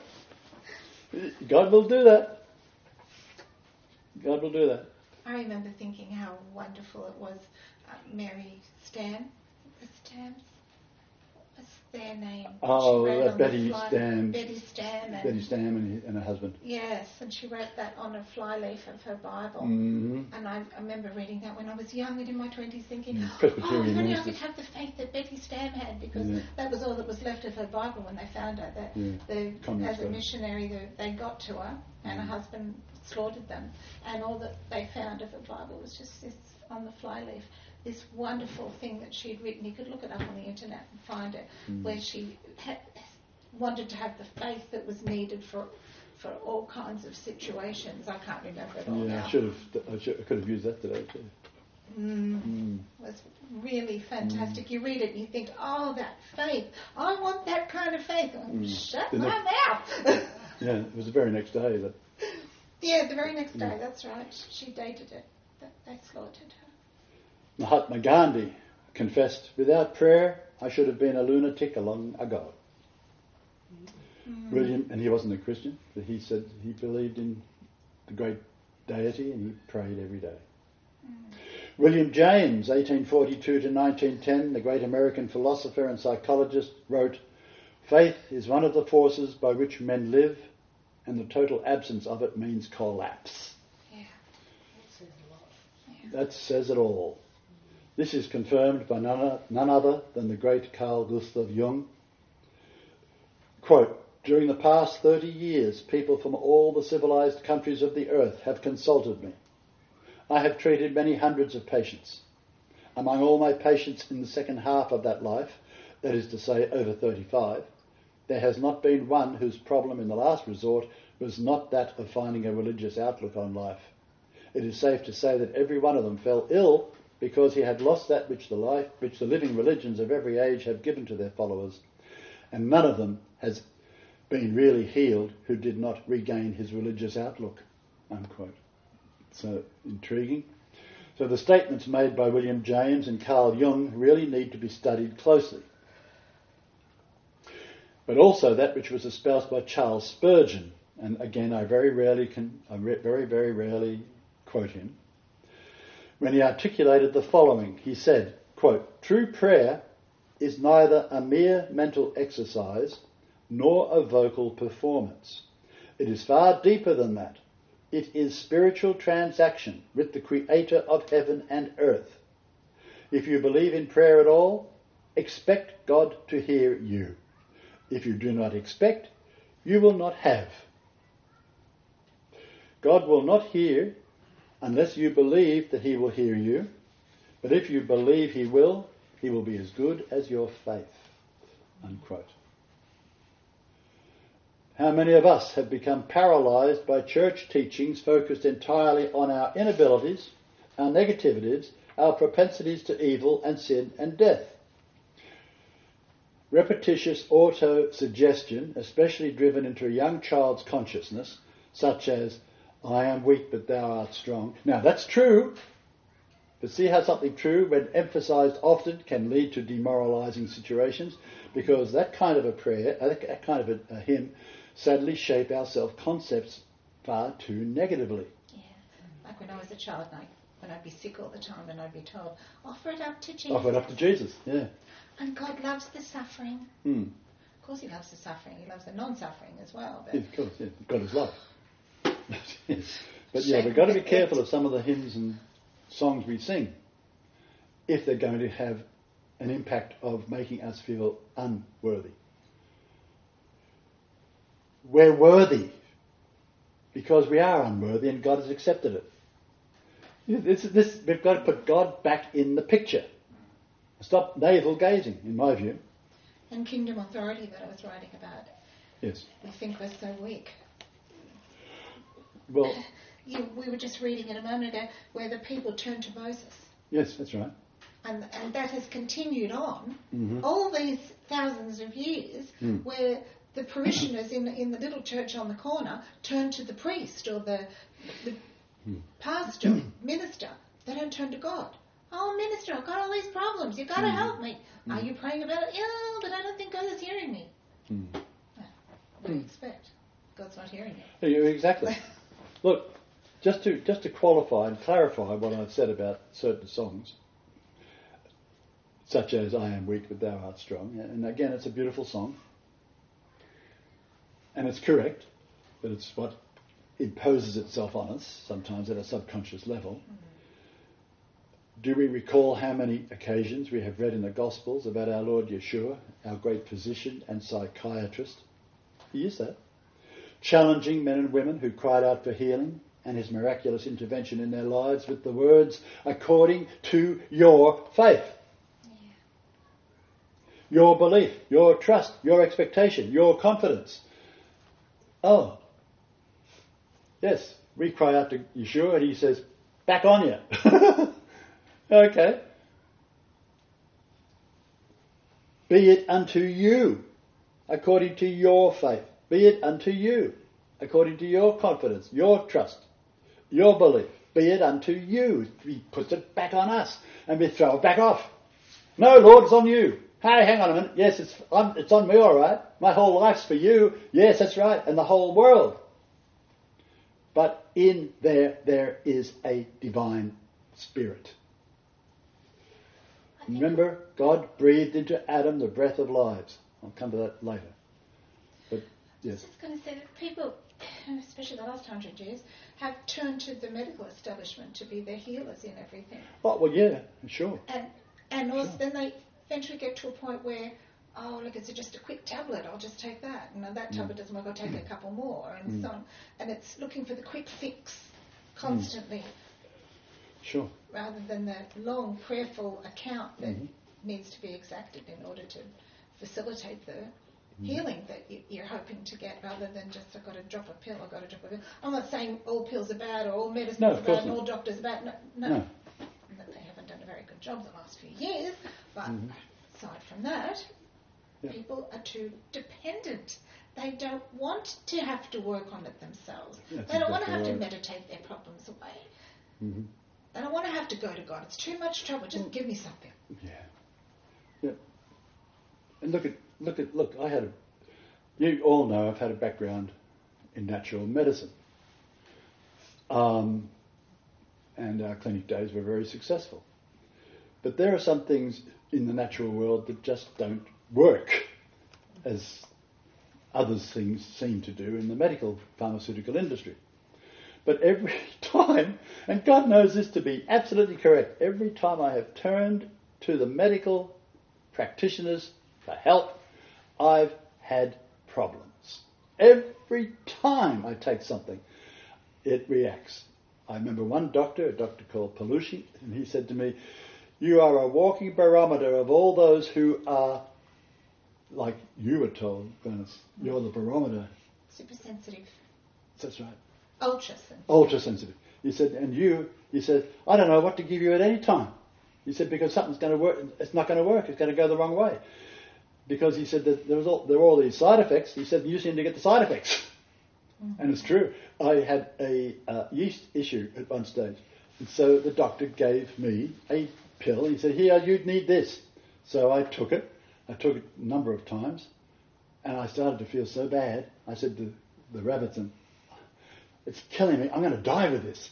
God will do that. God will do that. I remember thinking how wonderful it was. Uh, Mary Stam, the Stams, what's their name? Oh, She wrote uh, on the Betty fly- Stam. Betty Stam. And, Betty Stam and, and her husband. Yes, and she wrote that on a flyleaf of her Bible. Mm-hmm. And I, I remember reading that when I was young and in my twenties, thinking, Mm, oh, Presbyterian if only I ministers. could have the faith that Betty Stam had, because Yeah. that was all that was left of her Bible when they found her. That Yeah. they, Communist as a Bible. missionary, they, they got to her, and her Mm. husband slaughtered them, and all that they found of the Bible was just this on the flyleaf, this wonderful thing that she had written. You could look it up on the internet and find it, Mm. where she had, wanted to have the faith that was needed for for all kinds of situations. I can't remember it all Yeah, now. I should have. I, should, I could have used that today too. Mm. Mm. It was really fantastic. You read it and you think, oh, that faith. I want that kind of faith. Oh, Mm. shut The my next- mouth. Yeah, it was the very next day that Yeah, the very next day, Mm. that's right. She dated it. That they slaughtered her. Mahatma Gandhi confessed, "Without prayer, I should have been a lunatic long ago." Mm. William, and he wasn't a Christian, but he said he believed in the great deity and he prayed every day. Mm. William James, eighteen forty-two to nineteen ten, the great American philosopher and psychologist, wrote, "Faith is one of the forces by which men live, and the total absence of it means collapse." Yeah. That says a lot. Yeah. That says it all. This is confirmed by none, none other than the great Carl Gustav Jung. Quote, "During the past thirty years, people from all the civilized countries of the earth have consulted me. I have treated many hundreds of patients. Among all my patients in the second half of that life, that is to say over thirty-five, there has not been one whose problem in the last resort was not that of finding a religious outlook on life. It is safe to say that every one of them fell ill because he had lost that which the life, which the living religions of every age have given to their followers, and none of them has been really healed who did not regain his religious outlook." Unquote. So intriguing. So the statements made by William James and Carl Jung really need to be studied closely. But also that which was espoused by Charles Spurgeon, and again I very rarely can, I re- very very rarely quote him. When he articulated the following, he said, quote, "True prayer is neither a mere mental exercise nor a vocal performance. It is far deeper than that. It is spiritual transaction with the Creator of heaven and earth. If you believe in prayer at all, expect God to hear you. If you do not expect, you will not have. God will not hear unless you believe that he will hear you, but if you believe he will, he will be as good as your faith." Unquote. How many of us have become paralysed by church teachings focused entirely on our inabilities, our negativities, our propensities to evil and sin and death? Repetitious auto-suggestion, especially driven into a young child's consciousness, such as, "I am weak but thou art strong." Now that's true, but see how something true, when emphasised often, can lead to demoralising situations, because that kind of a prayer, that kind of a, a hymn, sadly shape our self-concepts far too negatively. Yeah. Like when I was a child, and I, when I'd be sick all the time and I'd be told, offer it up to Jesus. Offer it up to Jesus, yeah. And God loves the suffering. Mm. Of course he loves the suffering. He loves the non-suffering as well. But Yeah, of course, yeah. God is love. Yes. But yeah, we've got to be careful of some of the hymns and songs we sing if they're going to have an impact of making us feel unworthy. We're worthy because we are unworthy and God has accepted it. This, this, we've got to put God back in the picture. Stop navel gazing, in my view. And kingdom authority that I was writing about, Yes. we think we're so weak. Well, You, we were just reading it a moment ago where the people turned to Moses. yes, that's right. And, and that has continued on Mm-hmm. all these thousands of years Mm. where the parishioners in, in the little church on the corner turn to the priest or the, the Mm. pastor, minister. They don't turn to God. Oh, minister, I've got all these problems. You've got to Mm. help me. Are you praying about it? Yeah, but I don't think God is hearing me. Mm. What do you expect? God's not hearing you. Yeah, you- exactly. Look, just to just to qualify and clarify what I've said about certain songs, such as "I Am Weak, but Thou Art Strong," and again, it's a beautiful song, and it's correct, but it's what imposes itself on us sometimes at a subconscious level. Do we recall how many occasions we have read in the Gospels about our Lord Yeshua, our great physician and psychiatrist? He is that. Challenging men and women who cried out for healing and his miraculous intervention in their lives with the words, according to your faith. Yeah. Your belief, your trust, your expectation, your confidence. Oh, yes, we cry out to Yeshua and he says, back on you. Okay. Be it unto you, according to your faith. Be it unto you, according to your confidence, your trust, your belief. Be it unto you. He puts it back on us, and we throw it back off. No, Lord, it's on you. Hey, hang on a minute. Yes, it's on, it's on me, all right. My whole life's for you. Yes, that's right, and the whole world. But in there, there is a divine spirit. Remember, God breathed into Adam the breath of lives. I'll come to that later. But, yes. I was just going to say that people, especially the last hundred years, have turned to the medical establishment to be their healers in everything. Oh, well, yeah, sure. And and also Sure. then they eventually get to a point where, oh, look, it's just a quick tablet, I'll just take that. And that tablet doesn't work, I'll take a couple more, and Mm. so on. And it's looking for the quick fix constantly, Sure. rather than the long prayerful account that Mhm. needs to be exacted in order to facilitate the healing that you, you're hoping to get, rather than just, I've got to drop a pill, I've got to drop a pill. I'm not saying all pills are bad or all medicines No, are of course bad and not. all doctors are bad. No, no. No. That they haven't done a very good job the last few years, but Mhm. aside from that, Yeah. people are too dependent. They don't want to have to work on it themselves. That's they don't want to exactly have right. to meditate their problems away. Mm-hmm. They don't want to have to go to God. It's too much trouble. Just give me something. Yeah. Yeah. And look at, look at, look, I had a, you all know I've had a background in natural medicine. Um, and our clinic days were very successful. But there are some things in the natural world that just don't work as other things seem to do in the medical pharmaceutical industry. But every time, and God knows this to be absolutely correct, every time I have turned to the medical practitioners for help, I've had problems. Every time I take something, it reacts. I remember one doctor, a doctor called Palucci, and he said to me, you are a walking barometer of all those who are, like you were told, Glennis, you're the barometer. Super sensitive. That's right. Ultra sensitive. Ultra sensitive. He said, and you, he said, I don't know what to give you at any time. He said, because something's going to work, it's not going to work, it's going to go the wrong way. Because he said that there was all, there were all these side effects. He said, you seem to get the side effects. Mm-hmm. And it's true. I had a uh, yeast issue at one stage. And so the doctor gave me a pill. He said, here, you need this. So I took it. I took it a number of times. And I started to feel so bad. I said to the rabbits, and it's killing me. I'm going to die with this.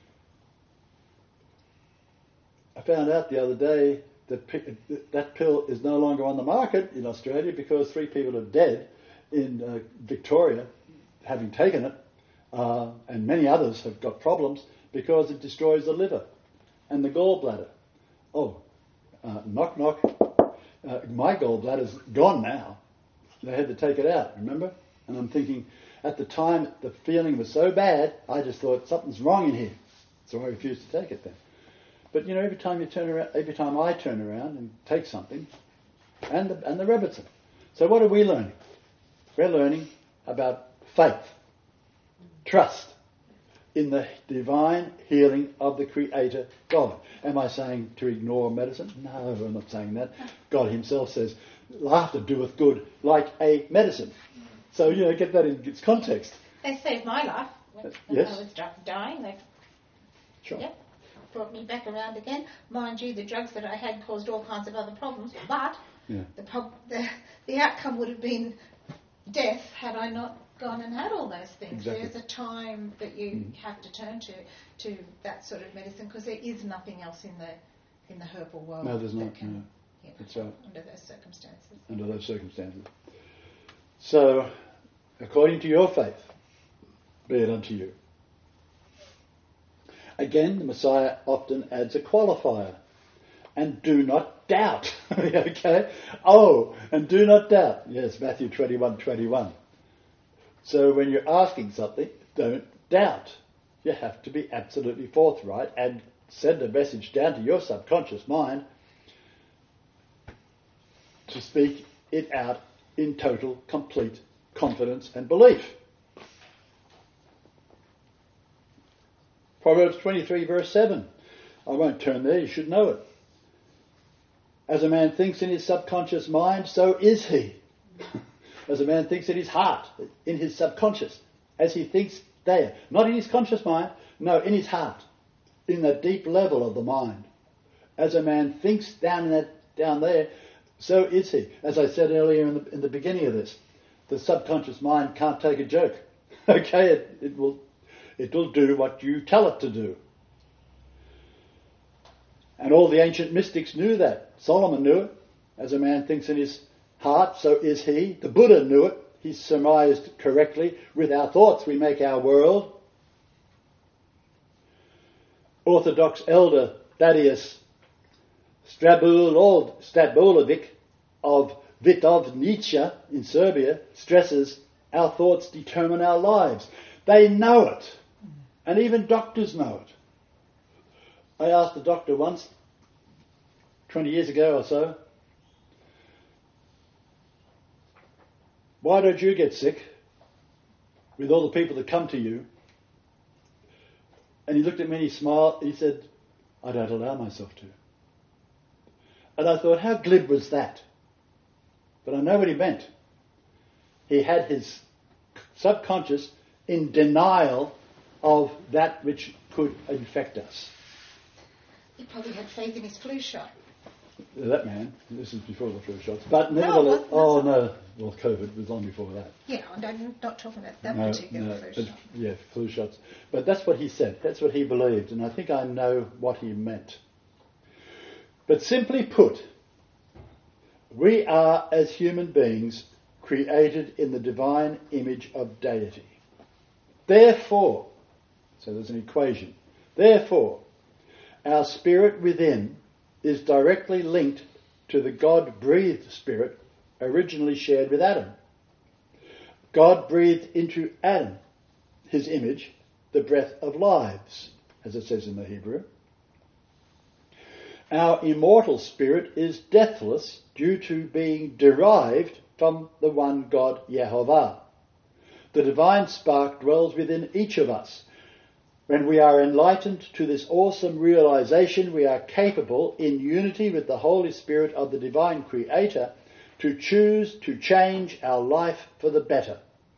I found out the other day that that pill is no longer on the market in Australia because three people are dead in uh, Victoria having taken it, uh, and many others have got problems because it destroys the liver and the gallbladder. Oh, uh, knock knock. Uh, my gallbladder's gone now. They had to take it out, remember? And I'm thinking, at the time, the feeling was so bad, I just thought, something's wrong in here. So I refused to take it then. But, you know, every time you turn around, every time I turn around and take something, and the, and the Rebbitzin. So what are we learning? We're learning about faith, trust, in the divine healing of the Creator God. Am I saying to ignore medicine? No, I'm not saying that. God himself says, laughter doeth good like a medicine. So, you know, get that in its context. They saved my life when, Uh, when yes. I was di- dying. They Sure. yep, brought me back around again. Mind you, the drugs that I had caused all kinds of other problems, but Yeah. the, prob- the, the outcome would have been death had I not gone and had all those things. Exactly. There's a time that you Mhm. have to turn to to that sort of medicine because there is nothing else in the in the herbal world No, there's that not. can No. you know, That's right. under those circumstances. Under those circumstances. So, according to your faith, be it unto you. Again, the Messiah often adds a qualifier. And do not doubt. Okay? Oh, and do not doubt. Yes, Matthew twenty-one twenty-one. So when you're asking something, don't doubt. You have to be absolutely forthright and send a message down to your subconscious mind to speak it out in total, complete confidence and belief. Proverbs twenty-three verse seven. I won't turn there, you should know it. As a man thinks in his subconscious mind, so is he. As a man thinks in his heart, in his subconscious, as he thinks there. Not in his conscious mind, no, in his heart, in the deep level of the mind. As a man thinks down in that, down there, so is he. As I said earlier in the, in the beginning of this, the subconscious mind can't take a joke. Okay, it, it will, it will do what you tell it to do. And all the ancient mystics knew that. Solomon knew it. As a man thinks in his heart, so is he. The Buddha knew it. He surmised correctly. With our thoughts we make our world. Orthodox elder Thaddeus Strabulovic of Vitovnica in Serbia stresses our thoughts determine our lives. They know it. And even doctors know it. I asked the doctor once, twenty years ago or so, why don't you get sick with all the people that come to you? And he looked at me and he smiled. He said, I don't allow myself to. And I thought, how glib was that? But I know what he meant. He had his subconscious in denial of that which could infect us. He probably had faith in his flu shot. That man, this is before the flu shots, but No, nevertheless, it wasn't. oh no, well COVID was long before that. Yeah, I'm not talking about that No, particular no, flu but, shot. yeah, flu shots. But that's what he said, that's what he believed, and I think I know what he meant. But simply put, we are as human beings created in the divine image of deity. Therefore, so there's an equation, therefore, our spirit within is directly linked to the God-breathed spirit originally shared with Adam. God breathed into Adam, his image, the breath of lives, as it says in the Hebrew. Our immortal spirit is deathless due to being derived from the one God, Yehovah. The divine spark dwells within each of us. When we are enlightened to this awesome realization, we are capable, in unity with the Holy Spirit of the divine Creator, to choose to change our life for the better.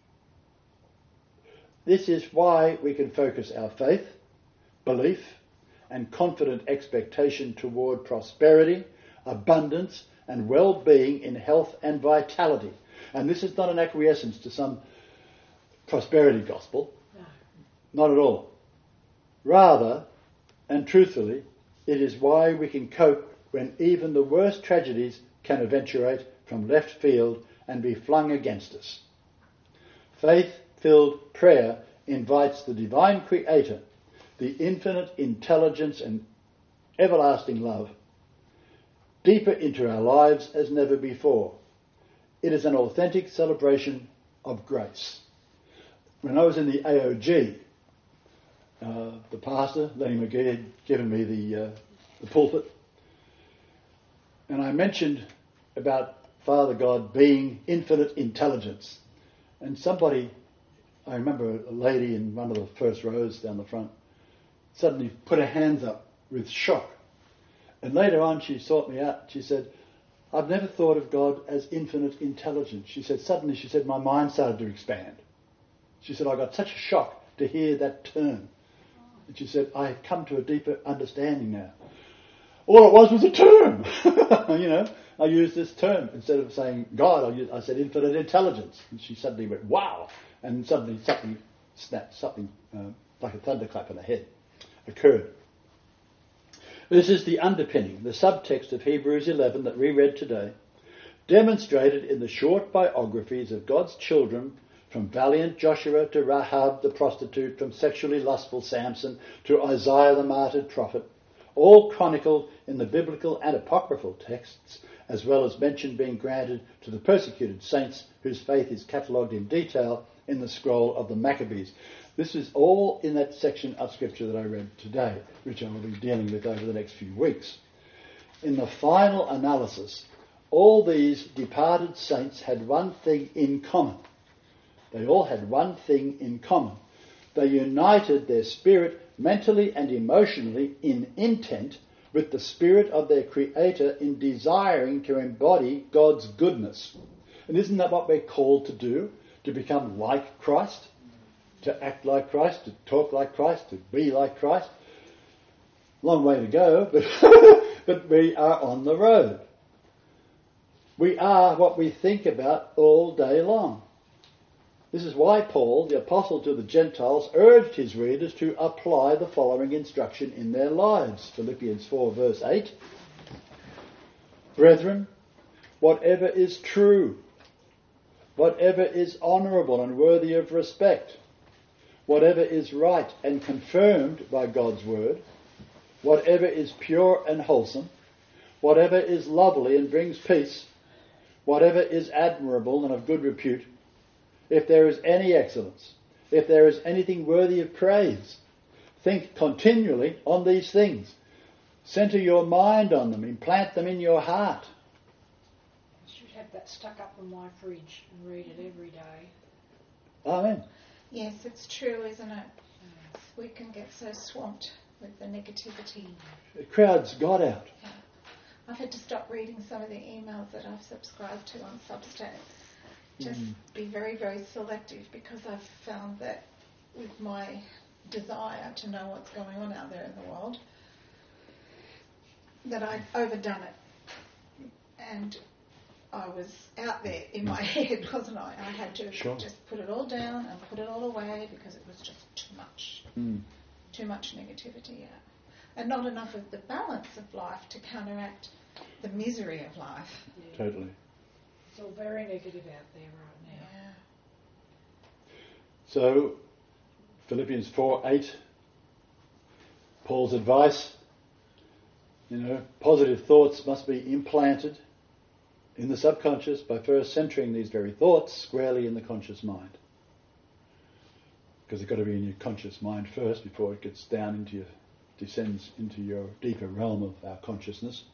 This is why we can focus our faith, belief, and confident expectation toward prosperity, abundance, and well-being in health and vitality. And this is not an acquiescence to some prosperity gospel. No. Not at all. Rather, and truthfully, it is why we can cope when even the worst tragedies can eventuate from left field and be flung against us. Faith-filled prayer invites the divine Creator, the infinite intelligence and everlasting love, deeper into our lives as never before. It is an authentic celebration of grace. When I was in the A O G, uh, the pastor, Lenny McGee, had given me the, uh, the pulpit, and I mentioned about Father God being infinite intelligence. And somebody I remember a lady in one of the first rows down the front suddenly put her hands up with shock. And later on she sought me out. She said, I've never thought of God as infinite intelligence. She said, suddenly, she said, my mind started to expand. She said, I got such a shock to hear that term. And she said, I have come to a deeper understanding now. All it was was a term. You know, I used this term. Instead of saying God, I, used, I said infinite intelligence. And she suddenly went, wow. And suddenly something snapped, something uh, like a thunderclap in the head occurred. This is the underpinning, the subtext of Hebrews eleven that we read today, demonstrated in the short biographies of God's children, from valiant Joshua to Rahab the prostitute, from sexually lustful Samson to Isaiah the martyred prophet, all chronicled in the biblical and apocryphal texts, as well as mention being granted to the persecuted saints whose faith is catalogued in detail in the scroll of the Maccabees. This is all in that section of Scripture that I read today, which I will be dealing with over the next few weeks. In the final analysis, all these departed saints had one thing in common. They all had one thing in common. They united their spirit mentally and emotionally in intent with the spirit of their Creator in desiring to embody God's goodness. And isn't that what we're called to do? To become like Christ? To act like Christ, to talk like Christ, to be like Christ. Long way to go, but, but we are on the road. We are what we think about all day long. This is why Paul, the apostle to the Gentiles, urged his readers to apply the following instruction in their lives. Philippians four verse eight. Brethren, whatever is true, whatever is honourable and worthy of respect, whatever is right and confirmed by God's word, whatever is pure and wholesome, whatever is lovely and brings peace, whatever is admirable and of good repute, if there is any excellence, if there is anything worthy of praise, think continually on these things. Centre your mind on them, implant them in your heart. I should have that stuck up on my fridge and read it every day. Amen. Yes, it's true, isn't it? We can get so swamped with the negativity. It crowds God out. Yeah. I've had to stop reading some of the emails that I've subscribed to on Substack. Just mm. be very, very selective, because I've found that with my desire to know what's going on out there in the world, that I'd overdone it. And I was out there in my head, wasn't I? I had to sure. just put it all down and put it all away, because it was just too much. Mm. Too much negativity, yeah. And not enough of the balance of life to counteract the misery of life. Yeah. Totally. It's all very negative out there right now. Yeah. So, Philippians four eight, Paul's advice, you know, positive thoughts must be implanted in the subconscious by first centering these very thoughts squarely in the conscious mind. Because they've got to be in your conscious mind first before it gets down into your, descends into your deeper realm of our consciousness.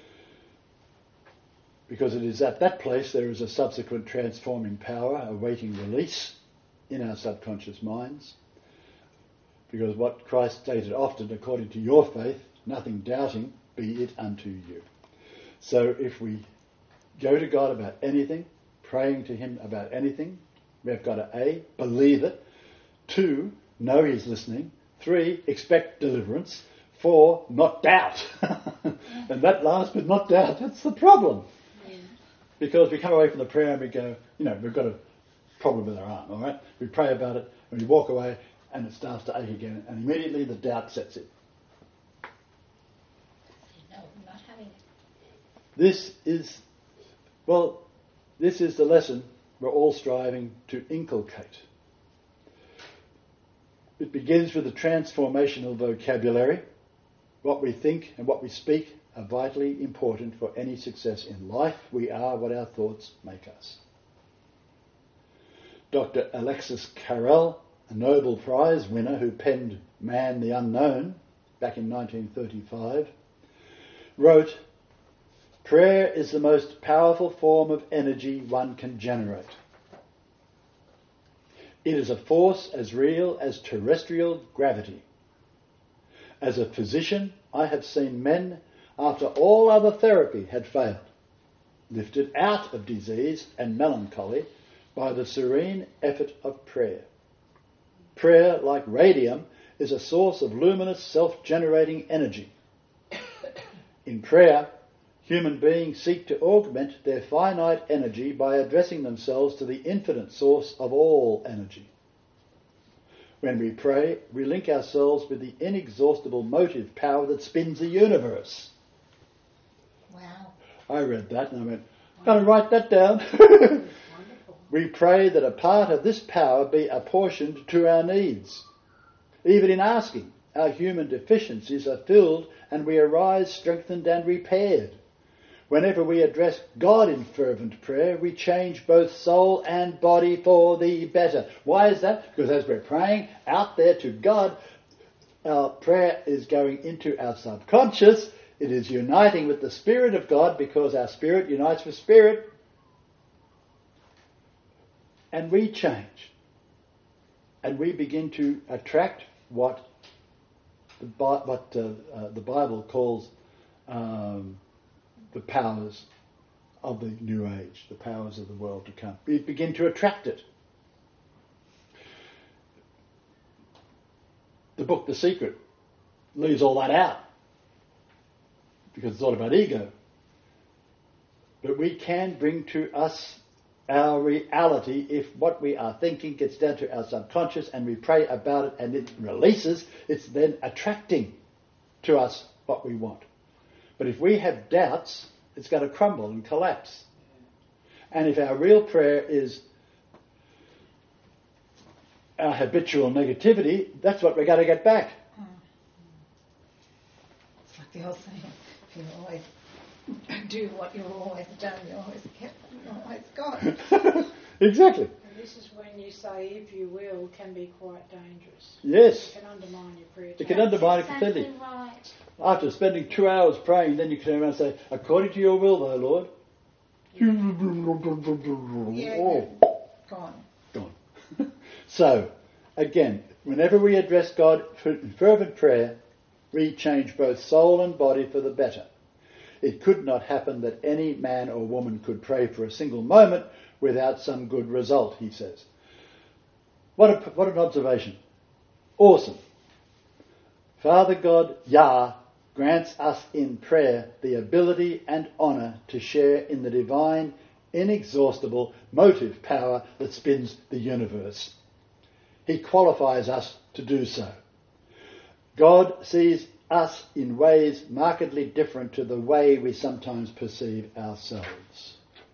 Because it is at that place there is a subsequent transforming power awaiting release in our subconscious minds. Because what Christ stated often, according to your faith, nothing doubting, be it unto you. So if we go to God about anything, praying to Him about anything, we've got to A, believe it, two, know He's listening, three, expect deliverance, four, not doubt. And that last bit, not doubt, that's the problem. Because we come away from the prayer and we go, you know, we've got a problem with our arm, all right? We pray about it and we walk away and it starts to ache again, and immediately the doubt sets in. No, I'm not having it. This is, well, this is the lesson we're all striving to inculcate. It begins with a transformational vocabulary. What we think and what we speak are vitally important for any success in life. We are what our thoughts make us. Doctor Alexis Carrel, a Nobel Prize winner who penned Man the Unknown back in nineteen thirty-five, wrote, "Prayer is the most powerful form of energy one can generate. It is a force as real as terrestrial gravity. As a physician, I have seen men, after all other therapy had failed, lifted out of disease and melancholy by the serene effort of prayer. Prayer, like radium, is a source of luminous self-generating energy. In prayer, human beings seek to augment their finite energy by addressing themselves to the infinite source of all energy. When we pray, we link ourselves with the inexhaustible motive power that spins the universe. Wow. I read that and I went, I'm going to write that down. We pray that a part of this power be apportioned to our needs. Even in asking, our human deficiencies are filled and we arise strengthened and repaired. Whenever we address God in fervent prayer, we change both soul and body for the better. Why is that? Because as we're praying out there to God, our prayer is going into our subconscious. It is uniting with the Spirit of God because our spirit unites with spirit. And we change. And we begin to attract what the, what, uh, uh, the Bible calls um, the powers of the new age, the powers of the world to come. We begin to attract it. The book The Secret leaves all that out because it's all about ego. But we can bring to us our reality if what we are thinking gets down to our subconscious and we pray about it and it releases, it's then attracting to us what we want. But if we have doubts, it's going to crumble and collapse. And if our real prayer is our habitual negativity, that's what we're going to get back. It's like the old saying, if you always do what you've always done, you always kept, you always got. Exactly. And this is when you say, if you will, can be quite dangerous. Yes. It can undermine your prayer. It can undermine it completely. Exactly right. After spending two hours praying, then you can turn around and say, according to your will, though, Lord. Yeah, Oh, gone. gone. So, again, whenever we address God in fervent prayer, we change both soul and body for the better. It could not happen that any man or woman could pray for a single moment without some good result, he says. What, a, what an observation. Awesome. Father God, Yah, grants us in prayer the ability and honour to share in the divine, inexhaustible motive power that spins the universe. He qualifies us to do so. God sees us in ways markedly different to the way we sometimes perceive ourselves.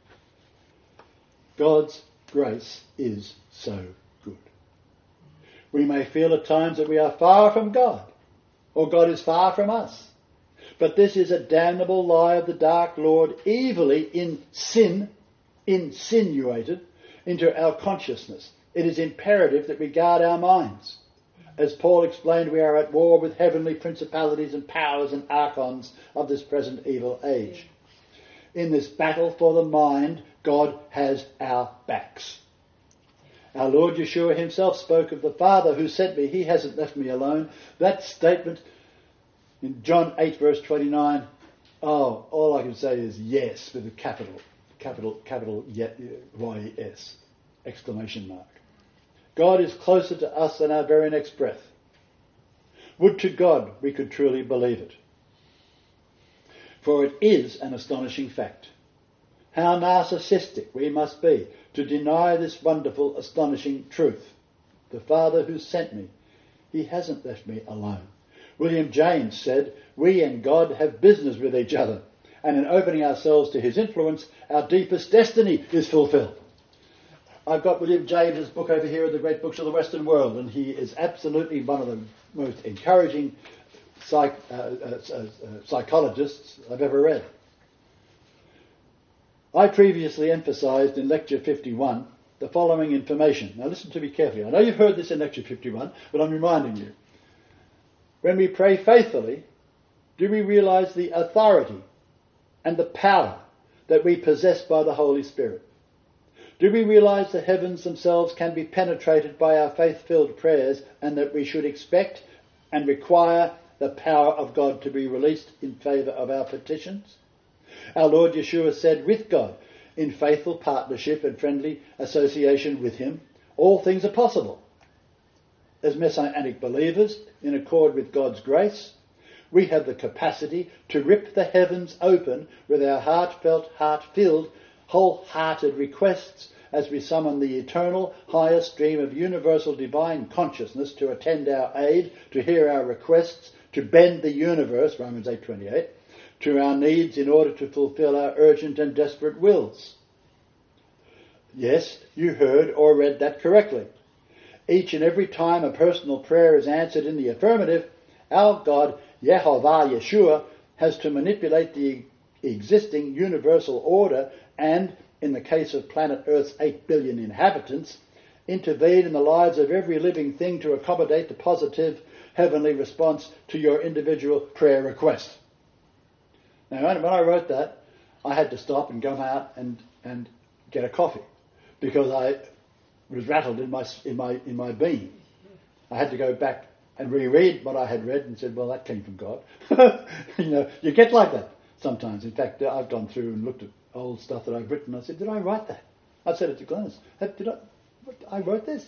God's grace is so good. We may feel at times that we are far from God, or God is far from us. But this is a damnable lie of the dark Lord, evilly in sin, insinuated into our consciousness. It is imperative that we guard our minds. As Paul explained, we are at war with heavenly principalities and powers and archons of this present evil age. In this battle for the mind, God has our backs. Our Lord Yeshua himself spoke of the Father who sent me. He hasn't left me alone. That statement in John eight verse twenty-nine, oh, all I can say is yes with a capital, capital, capital Y E S, exclamation mark. God is closer to us than our very next breath. Would to God we could truly believe it. For it is an astonishing fact. How narcissistic we must be to deny this wonderful, astonishing truth. The Father who sent me, he hasn't left me alone. William James said, we and God have business with each other, and in opening ourselves to his influence, our deepest destiny is fulfilled. I've got William James's book over here in the Great Books of the Western World, and he is absolutely one of the most encouraging psych, uh, uh, uh, psychologists I've ever read. I previously emphasised in Lecture fifty-one the following information. Now listen to me carefully. I know you've heard this in Lecture fifty-one, but I'm reminding you. When we pray faithfully, do we realise the authority and the power that we possess by the Holy Spirit? Do we realise the heavens themselves can be penetrated by our faith-filled prayers, and that we should expect and require the power of God to be released in favour of our petitions? Our Lord Yeshua said, with God, in faithful partnership and friendly association with him, all things are possible. As Messianic believers, in accord with God's grace, we have the capacity to rip the heavens open with our heartfelt, heart-filled, wholehearted requests as we summon the eternal, highest stream of universal divine consciousness to attend our aid, to hear our requests, to bend the universe, Romans eight twenty-eight, to our needs in order to fulfill our urgent and desperate wills. Yes, you heard or read that correctly. Each and every time a personal prayer is answered in the affirmative, our God, Yehovah Yeshua, has to manipulate the existing universal order and, in the case of planet Earth's eight billion inhabitants, intervene in the lives of every living thing to accommodate the positive heavenly response to your individual prayer request. Now, when I wrote that, I had to stop and go out and, and get a coffee because I was rattled in my in my in my being. I had to go back and reread what I had read and said, well, that came from God. You know, you get like that sometimes. In fact, I've gone through and looked at old stuff that I've written. I said, did I write that? I said it to Glennis. Did I? What, I wrote this.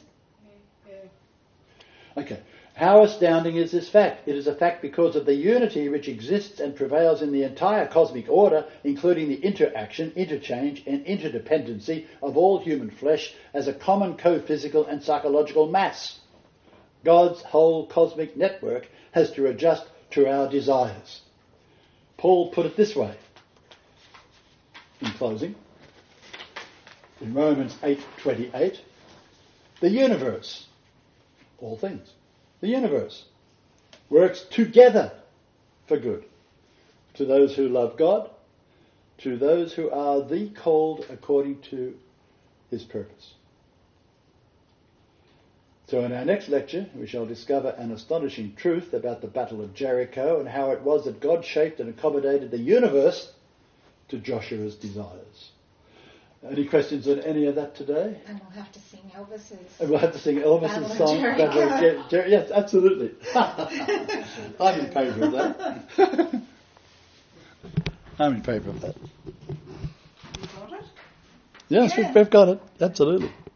Yeah. Okay. How astounding is this fact? It is a fact because of the unity which exists and prevails in the entire cosmic order, including the interaction, interchange and interdependency of all human flesh as a common co-physical and psychological mass. God's whole cosmic network has to adjust to our desires. Paul put it this way, in closing, in Romans eight twenty-eight, the universe, all things, the universe works together for good to those who love God, to those who are the called according to his purpose. So in our next lecture, we shall discover an astonishing truth about the Battle of Jericho and how it was that God shaped and accommodated the universe to Joshua's desires. Any questions on any of that today? And we'll have to sing Elvis's. And we'll have to sing Elvis's Battle of song. Jericho. Battle of Jer- Jer- yes, absolutely. I'm in favour of that. I'm in favour of that. You got it? Yes, Yeah. we've got it. Absolutely.